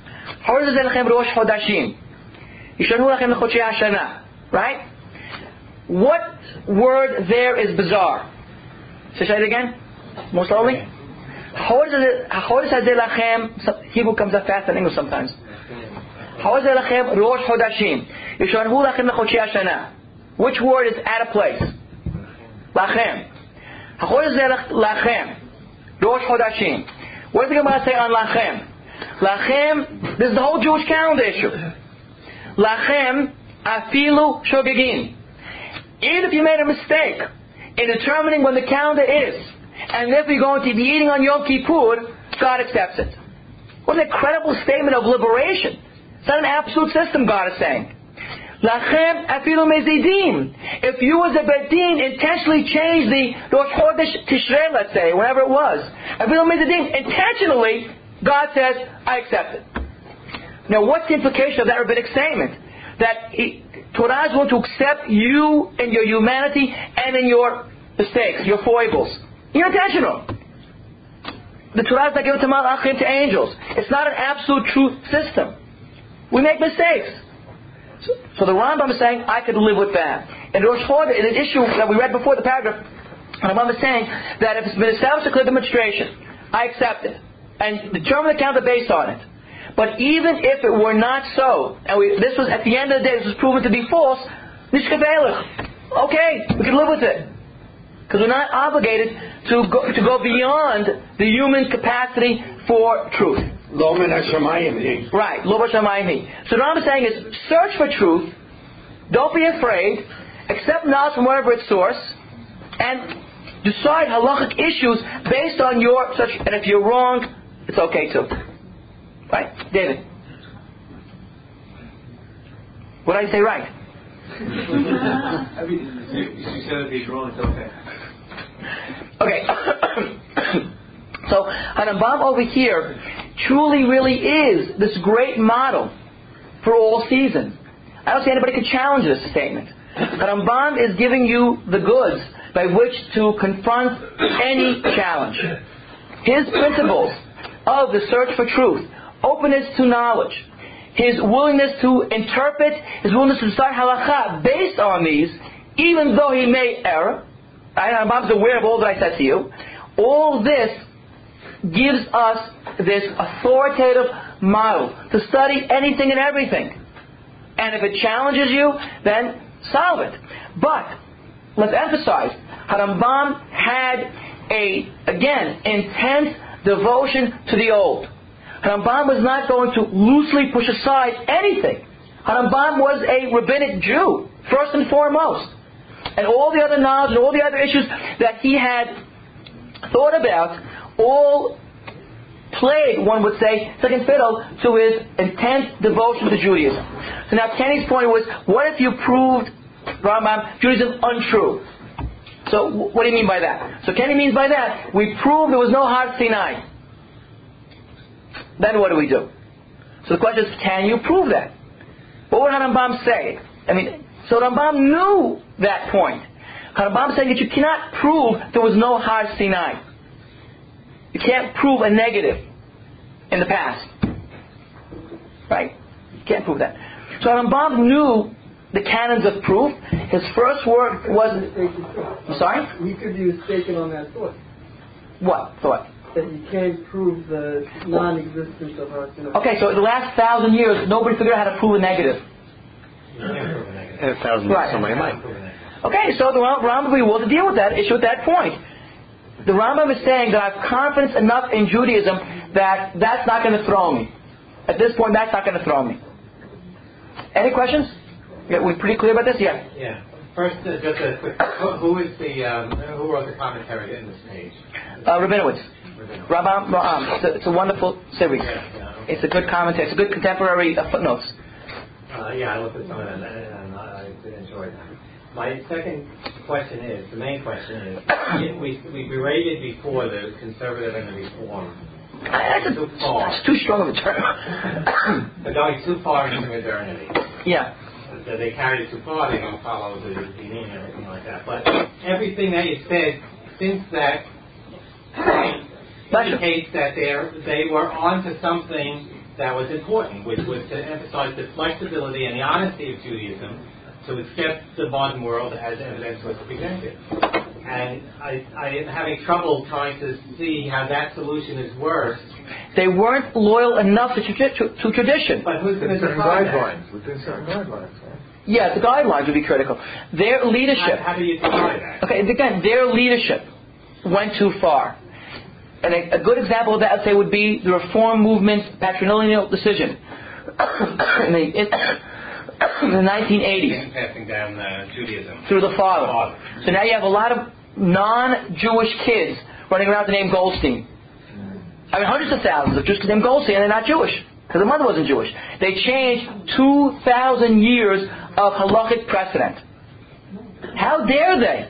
Rosh Chodashim. Yishanu lachem lechodshei hashana. Right? What word there is bizarre? Say it again. More slowly. Chodesh hazeh lachem. Hebrew comes up fast in English sometimes. Ha'ozeh lachem rosh chodashim. Yisharhu lachem lechodshei hashana. Which word is out of place? Lachem. Ha'ozeh lachem rosh chodashim. What does the Gemara say on lachem? Lachem, this is the whole Jewish calendar issue. Lachem afilu shogegin. Even if you made a mistake in determining when the calendar is, and if you're going to be eating on Yom Kippur, God accepts it. What an incredible statement of liberation. It's not an absolute system, God is saying. Lachem afilu mezidim. If you as a bedin intentionally changed the Rosh Chodesh Tishrei, let's say, whatever it was, afilu mezidim, intentionally, God says, I accept it. Now, what's the implication of that rabbinic statement? That he, Torah is going to accept you in your humanity and in your mistakes, your foibles. You're intentional. The Torah is not given to malachim, to angels. It's not an absolute truth system. We make mistakes. So, so the Rambam is saying, I could live with that. And Rosh Chodesh, in an issue that we read before the paragraph, the Rambam is saying that if it's been established a clear demonstration, I accept it. And determine the counter based on it. But even if it were not so, and we, this was, at the end of the day, this was proven to be false, nishkavelech. Okay, we can live with it. Because we're not obligated to go, to go beyond the human capacity for truth. Lo min hashamayim. Right, lo b'shamayim. So what I'm saying is, search for truth, don't be afraid, accept knowledge from wherever it's source, and decide halachic issues based on your such, and if you're wrong, it's okay too. Right? David? What did I say right? I mean, you said if he's wrong, it's okay. Okay. So, Harambam over here truly really is this great model for all seasons. I don't see anybody could challenge this statement. Harambam is giving you the goods by which to confront any challenge. His principles of the search for truth, openness to knowledge, his willingness to interpret, his willingness to decide halakha based on these, even though he may err. I'm aware of all that I said to you. All this gives us this authoritative model to study anything and everything. And if it challenges you, then solve it. But let's emphasize, Harambam had a, again, intense devotion to the old. Harambam was not going to loosely push aside anything. Harambam was a rabbinic Jew, first and foremost. And all the other knowledge and all the other issues that he had thought about all played, one would say, second fiddle to his intense devotion to Judaism. So now Kenny's point was, what if you proved Rambam Judaism untrue? So what do you mean by that? So Kenny means by that, we proved there was no Har Sinai. Then what do we do? So the question is, can you prove that? What would Harambam say? I mean, so Rambam knew that point. Harambam saying that you cannot prove there was no Har Sinai. You can't prove a negative in the past. Right? You can't prove that. So Rambam knew the canons of proof. His first word was... I'm sorry? We could be mistaken on that thought. What thought? That you can't prove the non-existence of Har Sinai. Okay, so in the last thousand years, nobody figured out how to prove a negative. In a thousand years, Right. somebody might. Okay, so the Rambam will be able to deal with that issue at that point. The Rambam is saying that I have confidence enough in Judaism that that's not going to throw me. At this point, that's not going to throw me. Any questions? Yeah, we're pretty clear about this? Yeah. Yeah. First, uh, just a quick. Who is the um, who wrote the commentary in this page? Uh, Rabinowitz. Rambam. Rambam. It's a, it's a wonderful series. Yeah, yeah. It's a good commentary. It's a good contemporary uh, footnotes. Uh, yeah, I looked at some of them and I did enjoy them. My second question is, the main question is, we we berated before the conservative and the reform. That's, a, too far. that's too strong of a term. They're going too far into modernity. Yeah. So they carry it too far, they don't follow the Dinim and everything like that. But everything that you said since that indicates that they're, they were onto something that was important, which was to emphasize the flexibility and the honesty of Judaism to accept the modern world as evidence was presented. And I, I am having trouble trying to see how that solution is worse. They weren't loyal enough to, to, to tradition. But who's going to Within certain define that? guidelines. Within certain guidelines. Right? Yeah, the guidelines would be critical. Their leadership. How, how do you define that? Okay, again, their leadership went too far. And a, a good example of that, I'd say, would be the Reform Movement's patrilineal decision in, the, in, in the nineteen eighties. Passing down uh, Judaism. Through the father. father. So now you have a lot of non-Jewish kids running around with the name Goldstein. I mean, hundreds of thousands of Jews named Goldstein, and they're not Jewish, because the mother wasn't Jewish. They changed two thousand years of halachic precedent. How dare they?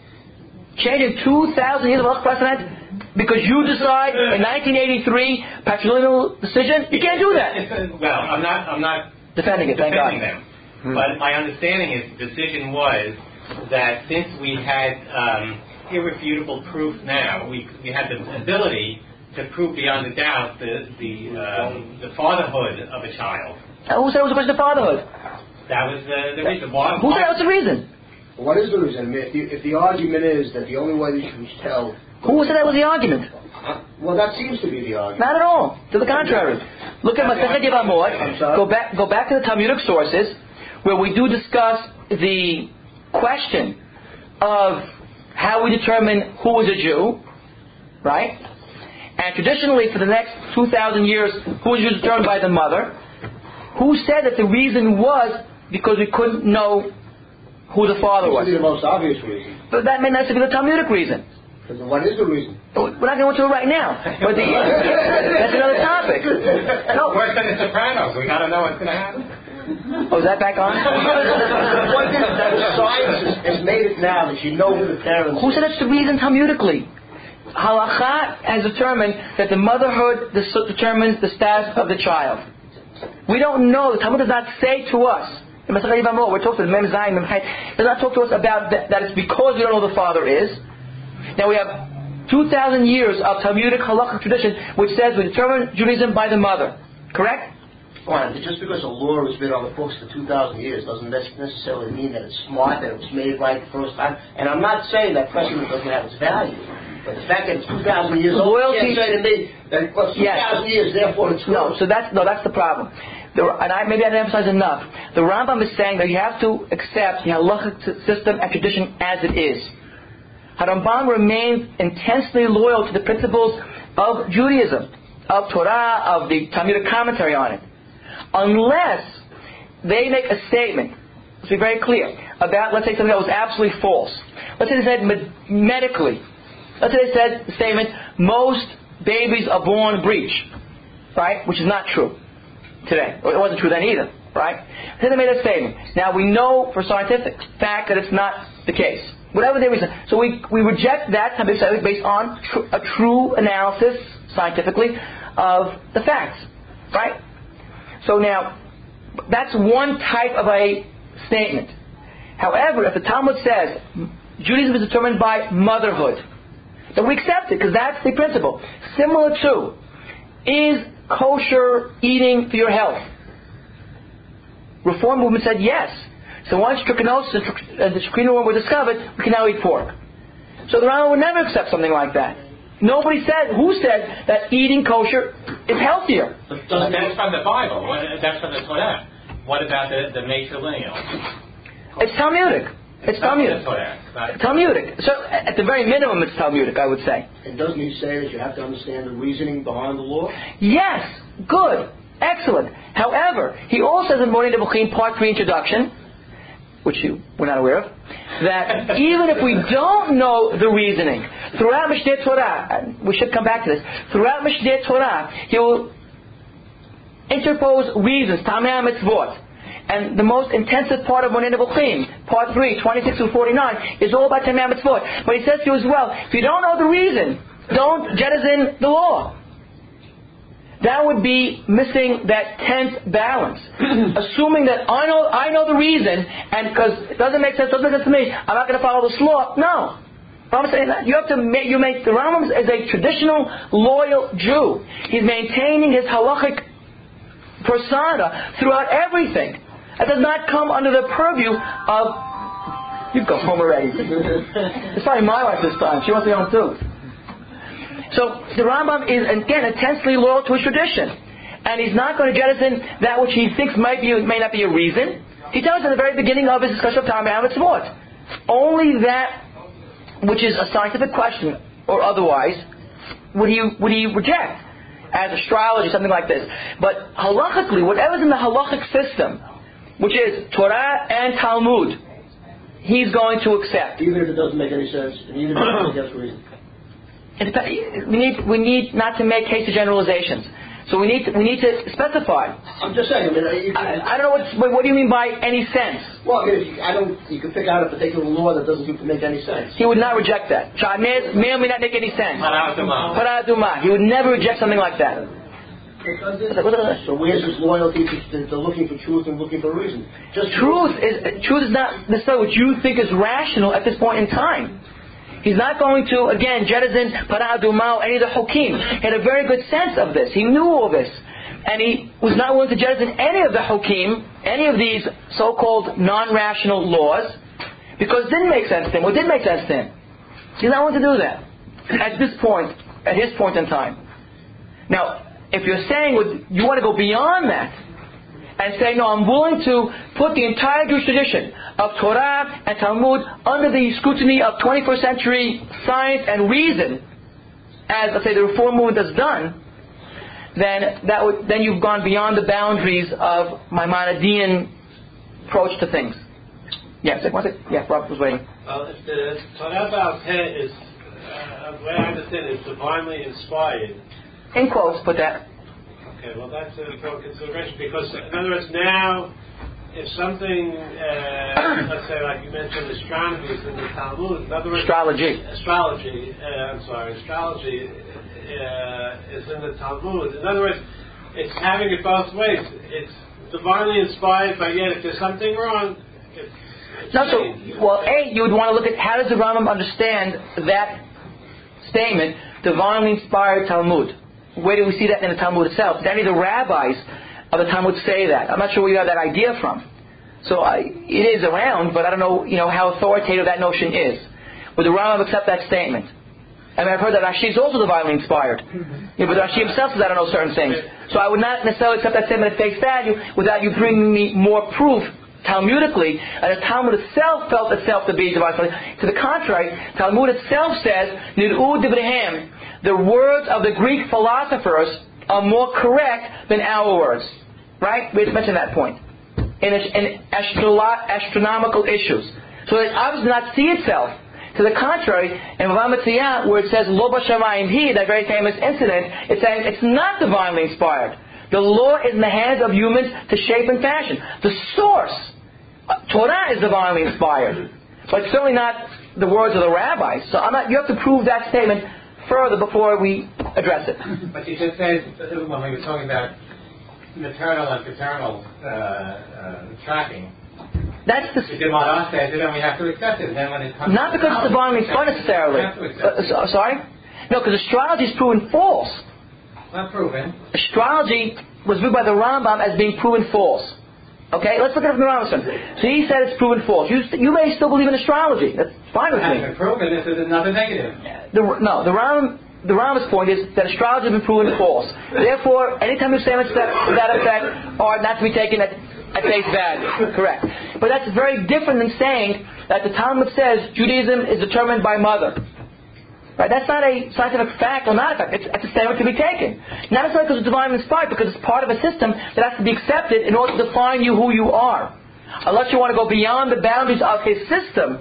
Changing two thousand years of halachic precedent because you decide in nineteen eighty-three patrilineal decision? You can't do that. Well, I'm not. I'm not defending it. Thank defending God. them. Hmm. But my understanding is the decision was that since we had um, irrefutable proof now, we we had the ability to prove beyond a doubt the the um, the fatherhood of a child. Uh, who said it was a question of fatherhood? That was the, the reason. Why? Who said that was the reason? What is the reason? If the, if the argument is that the only way you can tell... Who said that was the argument? Uh, well, that seems to be the argument. Not at all. To the contrary. Look at Masechet Yevamot. Go back, go back to the Talmudic sources, where we do discuss the question of how we determine who is a Jew, right? And traditionally, for the next two thousand years, who was determined by the mother? Who said that the reason was because we couldn't know who the father was? That would be the most obvious reason. But that may not be the Talmudic reason. Because what is the reason? We're not going to go into it right now. But the, that's another topic. No, worse than the Sopranos. We got to know what's going to happen. Oh, is that back on? The point is that science has, has made it now that you know who the parents. Who said that's the reason Talmudically? Halakha has determined that the motherhood determines the status of the child. We don't know. The Talmud does not say to us. In Masechet Yevamot, we're talking to the Mem Zayin, Mem Chet, does not talk to us about that, that it's because we don't know who the father is. Now we have two thousand years of Talmudic halakhic tradition which says we determine Judaism by the mother. Correct? Fine, but just because a law has been on the books for two thousand years doesn't necessarily mean that it's smart, that it was made right the first time. And I'm not saying that precedent doesn't have its value. But the fact that it's two thousand years old, loyalty, you can't say to me that well, it's two thousand yes. years, therefore it's no. So that's no, that's the problem. The, and I, maybe I didn't emphasize enough. The Rambam is saying that you have to accept the halachic system and tradition as it is. Harambam remains intensely loyal to the principles of Judaism, of Torah, of the Talmudic commentary on it, unless they make a statement. Let's be very clear about, let's say, something that was absolutely false. Let's say they said med- medically. Let's say they said the statement, most babies are born breech, right? Which is not true today. It wasn't true then either, right? Then they made a statement. Now we know for scientific fact that it's not the case. Whatever their reason. So we we reject that type of statement based on tr- a true analysis, scientifically, of the facts, right? So now, that's one type of a statement. However, if the Talmud says Judaism is determined by motherhood, then we accept it because that's the principle. Similar to, is kosher eating for your health? Reform movement said yes. So once trichinosis and the trichinosis were discovered, we can now eat pork. So the Rambam would never accept something like that. Nobody said, who said that eating kosher is healthier? That's from the Bible. That's from the Torah. What about the, the matrilineal? It's Talmudic. It's Talmudic. Talmudic. So at the very minimum, it's Talmudic, I would say. And doesn't he say that you have to understand the reasoning behind the law? Yes. Good. Excellent. However, he also says in Morning Nebuchim, Part three Introduction, which you were not aware of, that even if we don't know the reasoning, throughout Mishneh Torah, and we should come back to this, throughout Mishneh Torah, he will interpose reasons, Tamei Mitzvot. And the most intensive part of Morning Nebuchim, Part three, twenty-six through forty-nine, is all about Tamei Mitzvot. But he says to you as well, if you don't know the reason, don't jettison the law. That would be missing that tenth balance. Assuming that I know I know the reason, and because it doesn't make sense, doesn't make sense to me, I'm not going to follow this law. No. I'm saying that you have to make, you make the Rambam as a traditional loyal Jew. He's maintaining his halachic persona throughout everything. It does not come under the purview of You go home already. It's probably my wife this time. She wants to go home too. So the Rambam is, again, intensely loyal to his tradition. And he's not going to jettison that which he thinks might be, may not be a reason. He tells us at the very beginning of his discussion of Talmud and Mitzvot. Only that which is a scientific question or otherwise would he would he reject as astrology, something like this. But halachically, whatever's in the halachic system, which is Torah and Talmud, he's going to accept. Even if it doesn't make any sense, and even if it doesn't make any reason. It depends. We need we need not to make hasty generalizations. So we need to, we need to specify. I'm just saying. I mean, you can, I, I don't know what what do you mean by any sense. Well, I mean, if you, I don't. You can pick out a particular law that doesn't seem to make any sense. He would not reject that. May, may or may not make any sense. Paraduma. He would never reject something like that. So where's his loyalty to, to looking for truth and looking for reason? Just truth is truth is not necessarily what you think is rational at this point in time. He's not going to, again, jettison Paraduma or any of the Hokim. He had a very good sense of this. He knew all this. And he was not willing to jettison any of the Hokim, any of these so-called non-rational laws, because it didn't make sense to him, or did make sense to him. He's not willing to do that at this point, at his point in time. Now, if you're saying you want to go beyond that, and say, no, I'm willing to put the entire Jewish tradition of Torah and Talmud under the scrutiny of twenty-first century science and reason, as, let's say, the Reform movement has done, then that would, then you've gone beyond the boundaries of Maimonidean approach to things. Yes, one second. Yeah, Robert was waiting. Well, if the Torah Baal Peh is, uh, the way I understand it, is divinely inspired. In quotes, put that. Okay, well that's an important consideration because, in other words, now, if something, uh, let's say, like you mentioned, astronomy is in the Talmud. In other words, astrology. Astrology. Uh, I'm sorry, astrology uh, is in the Talmud. In other words, it's having it both ways. It's divinely inspired, but yet, if there's something wrong, it's, it's no. So, well, a you would want to look at how does the Rambam understand that statement, divinely inspired Talmud. Where do we see that in the Talmud itself? Did any of the rabbis of the Talmud say that? I'm not sure where you have that idea from. So I, it is around, but I don't know, you know, how authoritative that notion is. Would the Rambam accept that statement? I mean, I've heard that Rashi is also divinely inspired. Yeah, but Rashi himself says I don't know certain things. So I would not necessarily accept that statement at face value without you bringing me more proof Talmudically, and the Talmud itself felt itself to be divine. To the contrary, Talmud itself says, Nid'u Dibrehem, the words of the Greek philosophers are more correct than our words. Right? We just mentioned that point. In, in astro- astronomical issues. So it obviously does not see itself. To the contrary, in Bava Metzia, where it says, Lo B'Shamayim Hi, that very famous incident, it's saying it's not divinely inspired. The law is in the hands of humans to shape and fashion. The source, uh, Torah, is divinely inspired. But certainly not the words of the rabbis. So I'm not, you have to prove that statement further before we address it. But you just said, when we were talking about maternal and paternal uh, uh, tracking, that's the... If the Maharaj says it, then we have to accept it. Then when it comes not because it's divinely inspired necessarily. Uh, so, sorry? No, because astrology is proven false. Not proven. Astrology was viewed by the Rambam as being proven false. Okay, let's look at it from the Rambam. So he said it's proven false. You, you may still believe in astrology. That's fine with it me. It hasn't been proven. This is another negative. The, no, the Rambam, the Rambam's point is that astrology has been proven false. Therefore, anytime you say statements that that effect are not to be taken at, at face value. Correct. But that's very different than saying that the Talmud says Judaism is determined by mother. Right? That's not a scientific fact or not a fact. It's, it's a statement to be taken. Not necessarily because it's divinely inspired, because it's part of a system that has to be accepted in order to define you who you are. Unless you want to go beyond the boundaries of his system,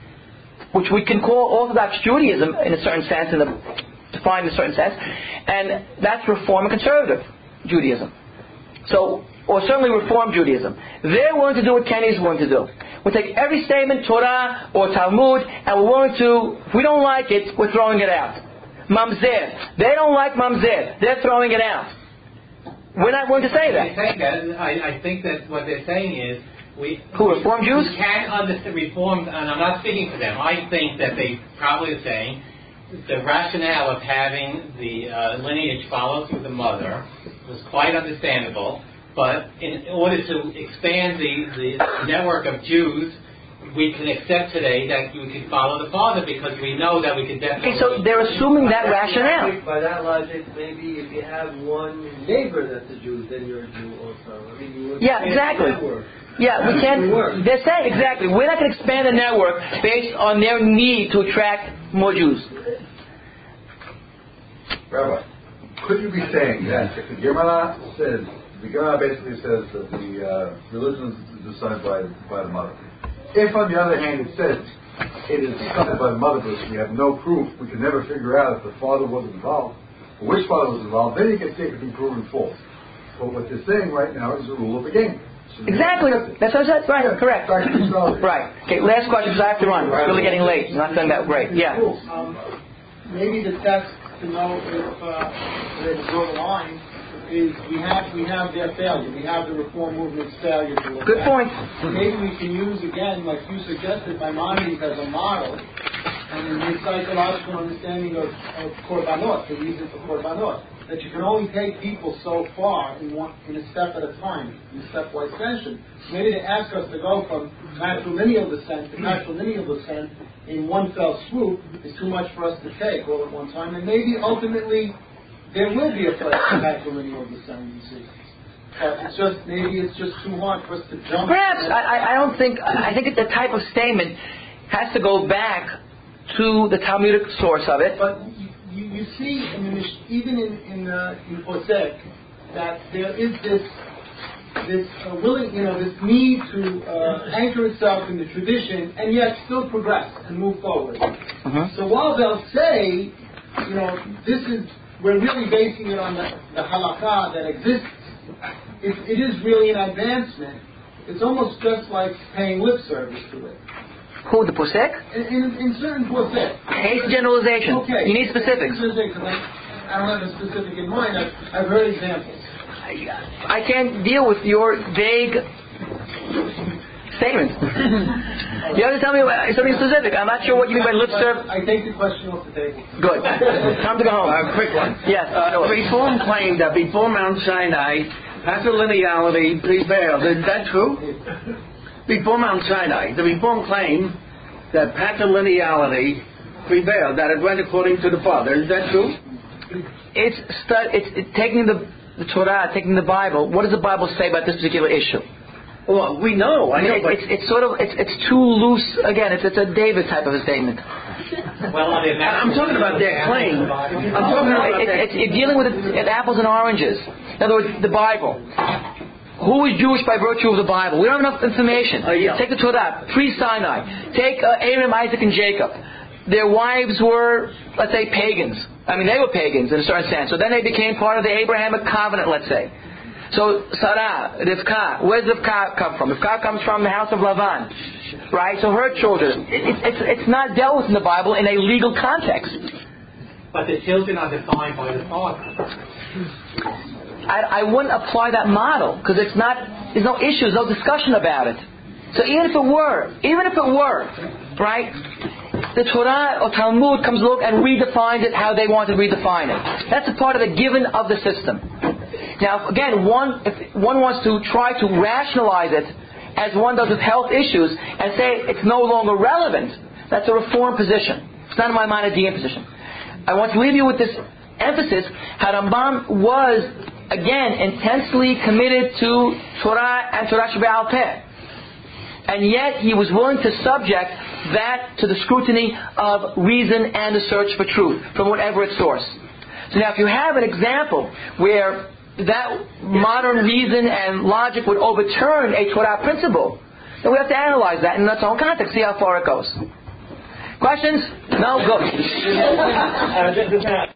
which we can call Orthodox Judaism in a certain sense, in a, defined in a certain sense, and that's Reform and Conservative Judaism. So, or certainly Reform Judaism. They're willing to do what Kenny's willing to do. We take every statement, Torah or Talmud, and we're willing to, if we don't like it, we're throwing it out. Mamzer. They don't like Mamzer. They're throwing it out. We're not willing to say that. Saying that I, I think that what they're saying is, we, Who, Reform Jews? We can understand Reform, and I'm not speaking for them. I think that they probably are saying the rationale of having the uh, lineage follow through the mother was quite understandable. But in order to expand the, the network of Jews, we can accept today that we can follow the Father because we know that we can definitely... Okay, so they're assuming that rationale. By that logic, maybe if you have one neighbor that's a Jew, then you're a Jew also. I mean, you would Yeah, exactly. Yeah, we can't... They're saying, exactly, we're not going to expand the network based on their need to attract more Jews. Rabbi, could you be saying that if the Gemara says, the Gemara basically says that the uh, religion is decided by, by the mother. If, on the other hand, it says it is decided by the mother, but we have no proof, we can never figure out if the father was involved, or which father was involved, then you can say it can be proven false. But what they're saying right now is the rule of the game. So exactly. That's what I said. Right, yeah, correct. Right. Okay, last question because I have to run. It's really getting late. I'm not saying that great. Yeah. Um, maybe the test to know if uh, where to draw the line is we have we have their failure. We have the reform movement's failure to look Good at. point. Maybe we can use again, like you suggested, Maimonides as a model, and the psychological understanding of, of korbanot, the reason for korbanot, that you can only take people so far in one in a step at a time, in a stepwise fashion. Maybe they ask us to go from matrilineal descent to matrilineal descent in one fell swoop is too much for us to take all at one time, and maybe ultimately there will be a place for matrilineal descent. You see, but it's just maybe it's just too hard for us to jump. Perhaps I, I don't think I think the type of statement has to go back to the Talmudic source of it. But you, you see, in the, even in in, uh, in Posek, that there is this this uh, willing, you know, this need to uh, anchor itself in the tradition and yet still progress and move forward. Mm-hmm. So while they'll say, you know, this is we're really basing it on the, the halakha that exists, it, it is really an advancement. It's almost just like paying lip service to it. Who, the Posek? In, in, in certain Posek. Hate generalization. Okay. You need specifics. I, I don't have a specific in mind. I've, I've heard examples. I can't deal with your vague statements. You have to tell me something specific. I'm not sure what you mean by lip service. I take the question off the table. Good. Time to go home. Uh, quick one. Yes. Uh, the Reform claimed that before Mount Sinai, patrilineality prevailed. Is that true? Before Mount Sinai, the Reform claimed that patrilineality prevailed, that it went according to the Father. Is that true? It's, stu- it's, it's taking the, the Torah, taking the Bible. What does the Bible say about this particular issue? Well, we know. I know, it, but it's, it's sort of it's, it's too loose. Again, it's it's a David type of a statement. Well, I'm talking about their claim. I'm talking about it, it, it's, it's dealing with it, it, apples and oranges. In other words, the Bible. Who is Jewish by virtue of the Bible? We don't have enough information. Uh, yeah. Take the Torah, pre-Sinai. Take uh, Abraham, Isaac, and Jacob. Their wives were, let's say, pagans. I mean, they were pagans in a certain sense. So then they became part of the Abrahamic covenant, let's say. So Sarah, Rivka, where does Rivka come from? Rivka comes from the house of Lavan, right? So her children. It, it's it's not dealt with in the Bible in a legal context. But the children are defined by the father. I, I wouldn't apply that model because it's not. There's no issues, no discussion about it. So even if it were, even if it were, right? The Torah or Talmud comes along and redefines it how they want to redefine it. That's a part of the given of the system. Now, again, one if one wants to try to rationalize it as one does with health issues and say it's no longer relevant, that's a reform position. It's not a Maimonidean position. I want to leave you with this emphasis how Rambam was, again, intensely committed to Torah and Torah Shebe'al Peh. And yet he was willing to subject that to the scrutiny of reason and the search for truth from whatever its source. So now if you have an example where that modern reason and logic would overturn a Torah principle, then we have to analyze that in its own context, see how far it goes. Questions? No? Go.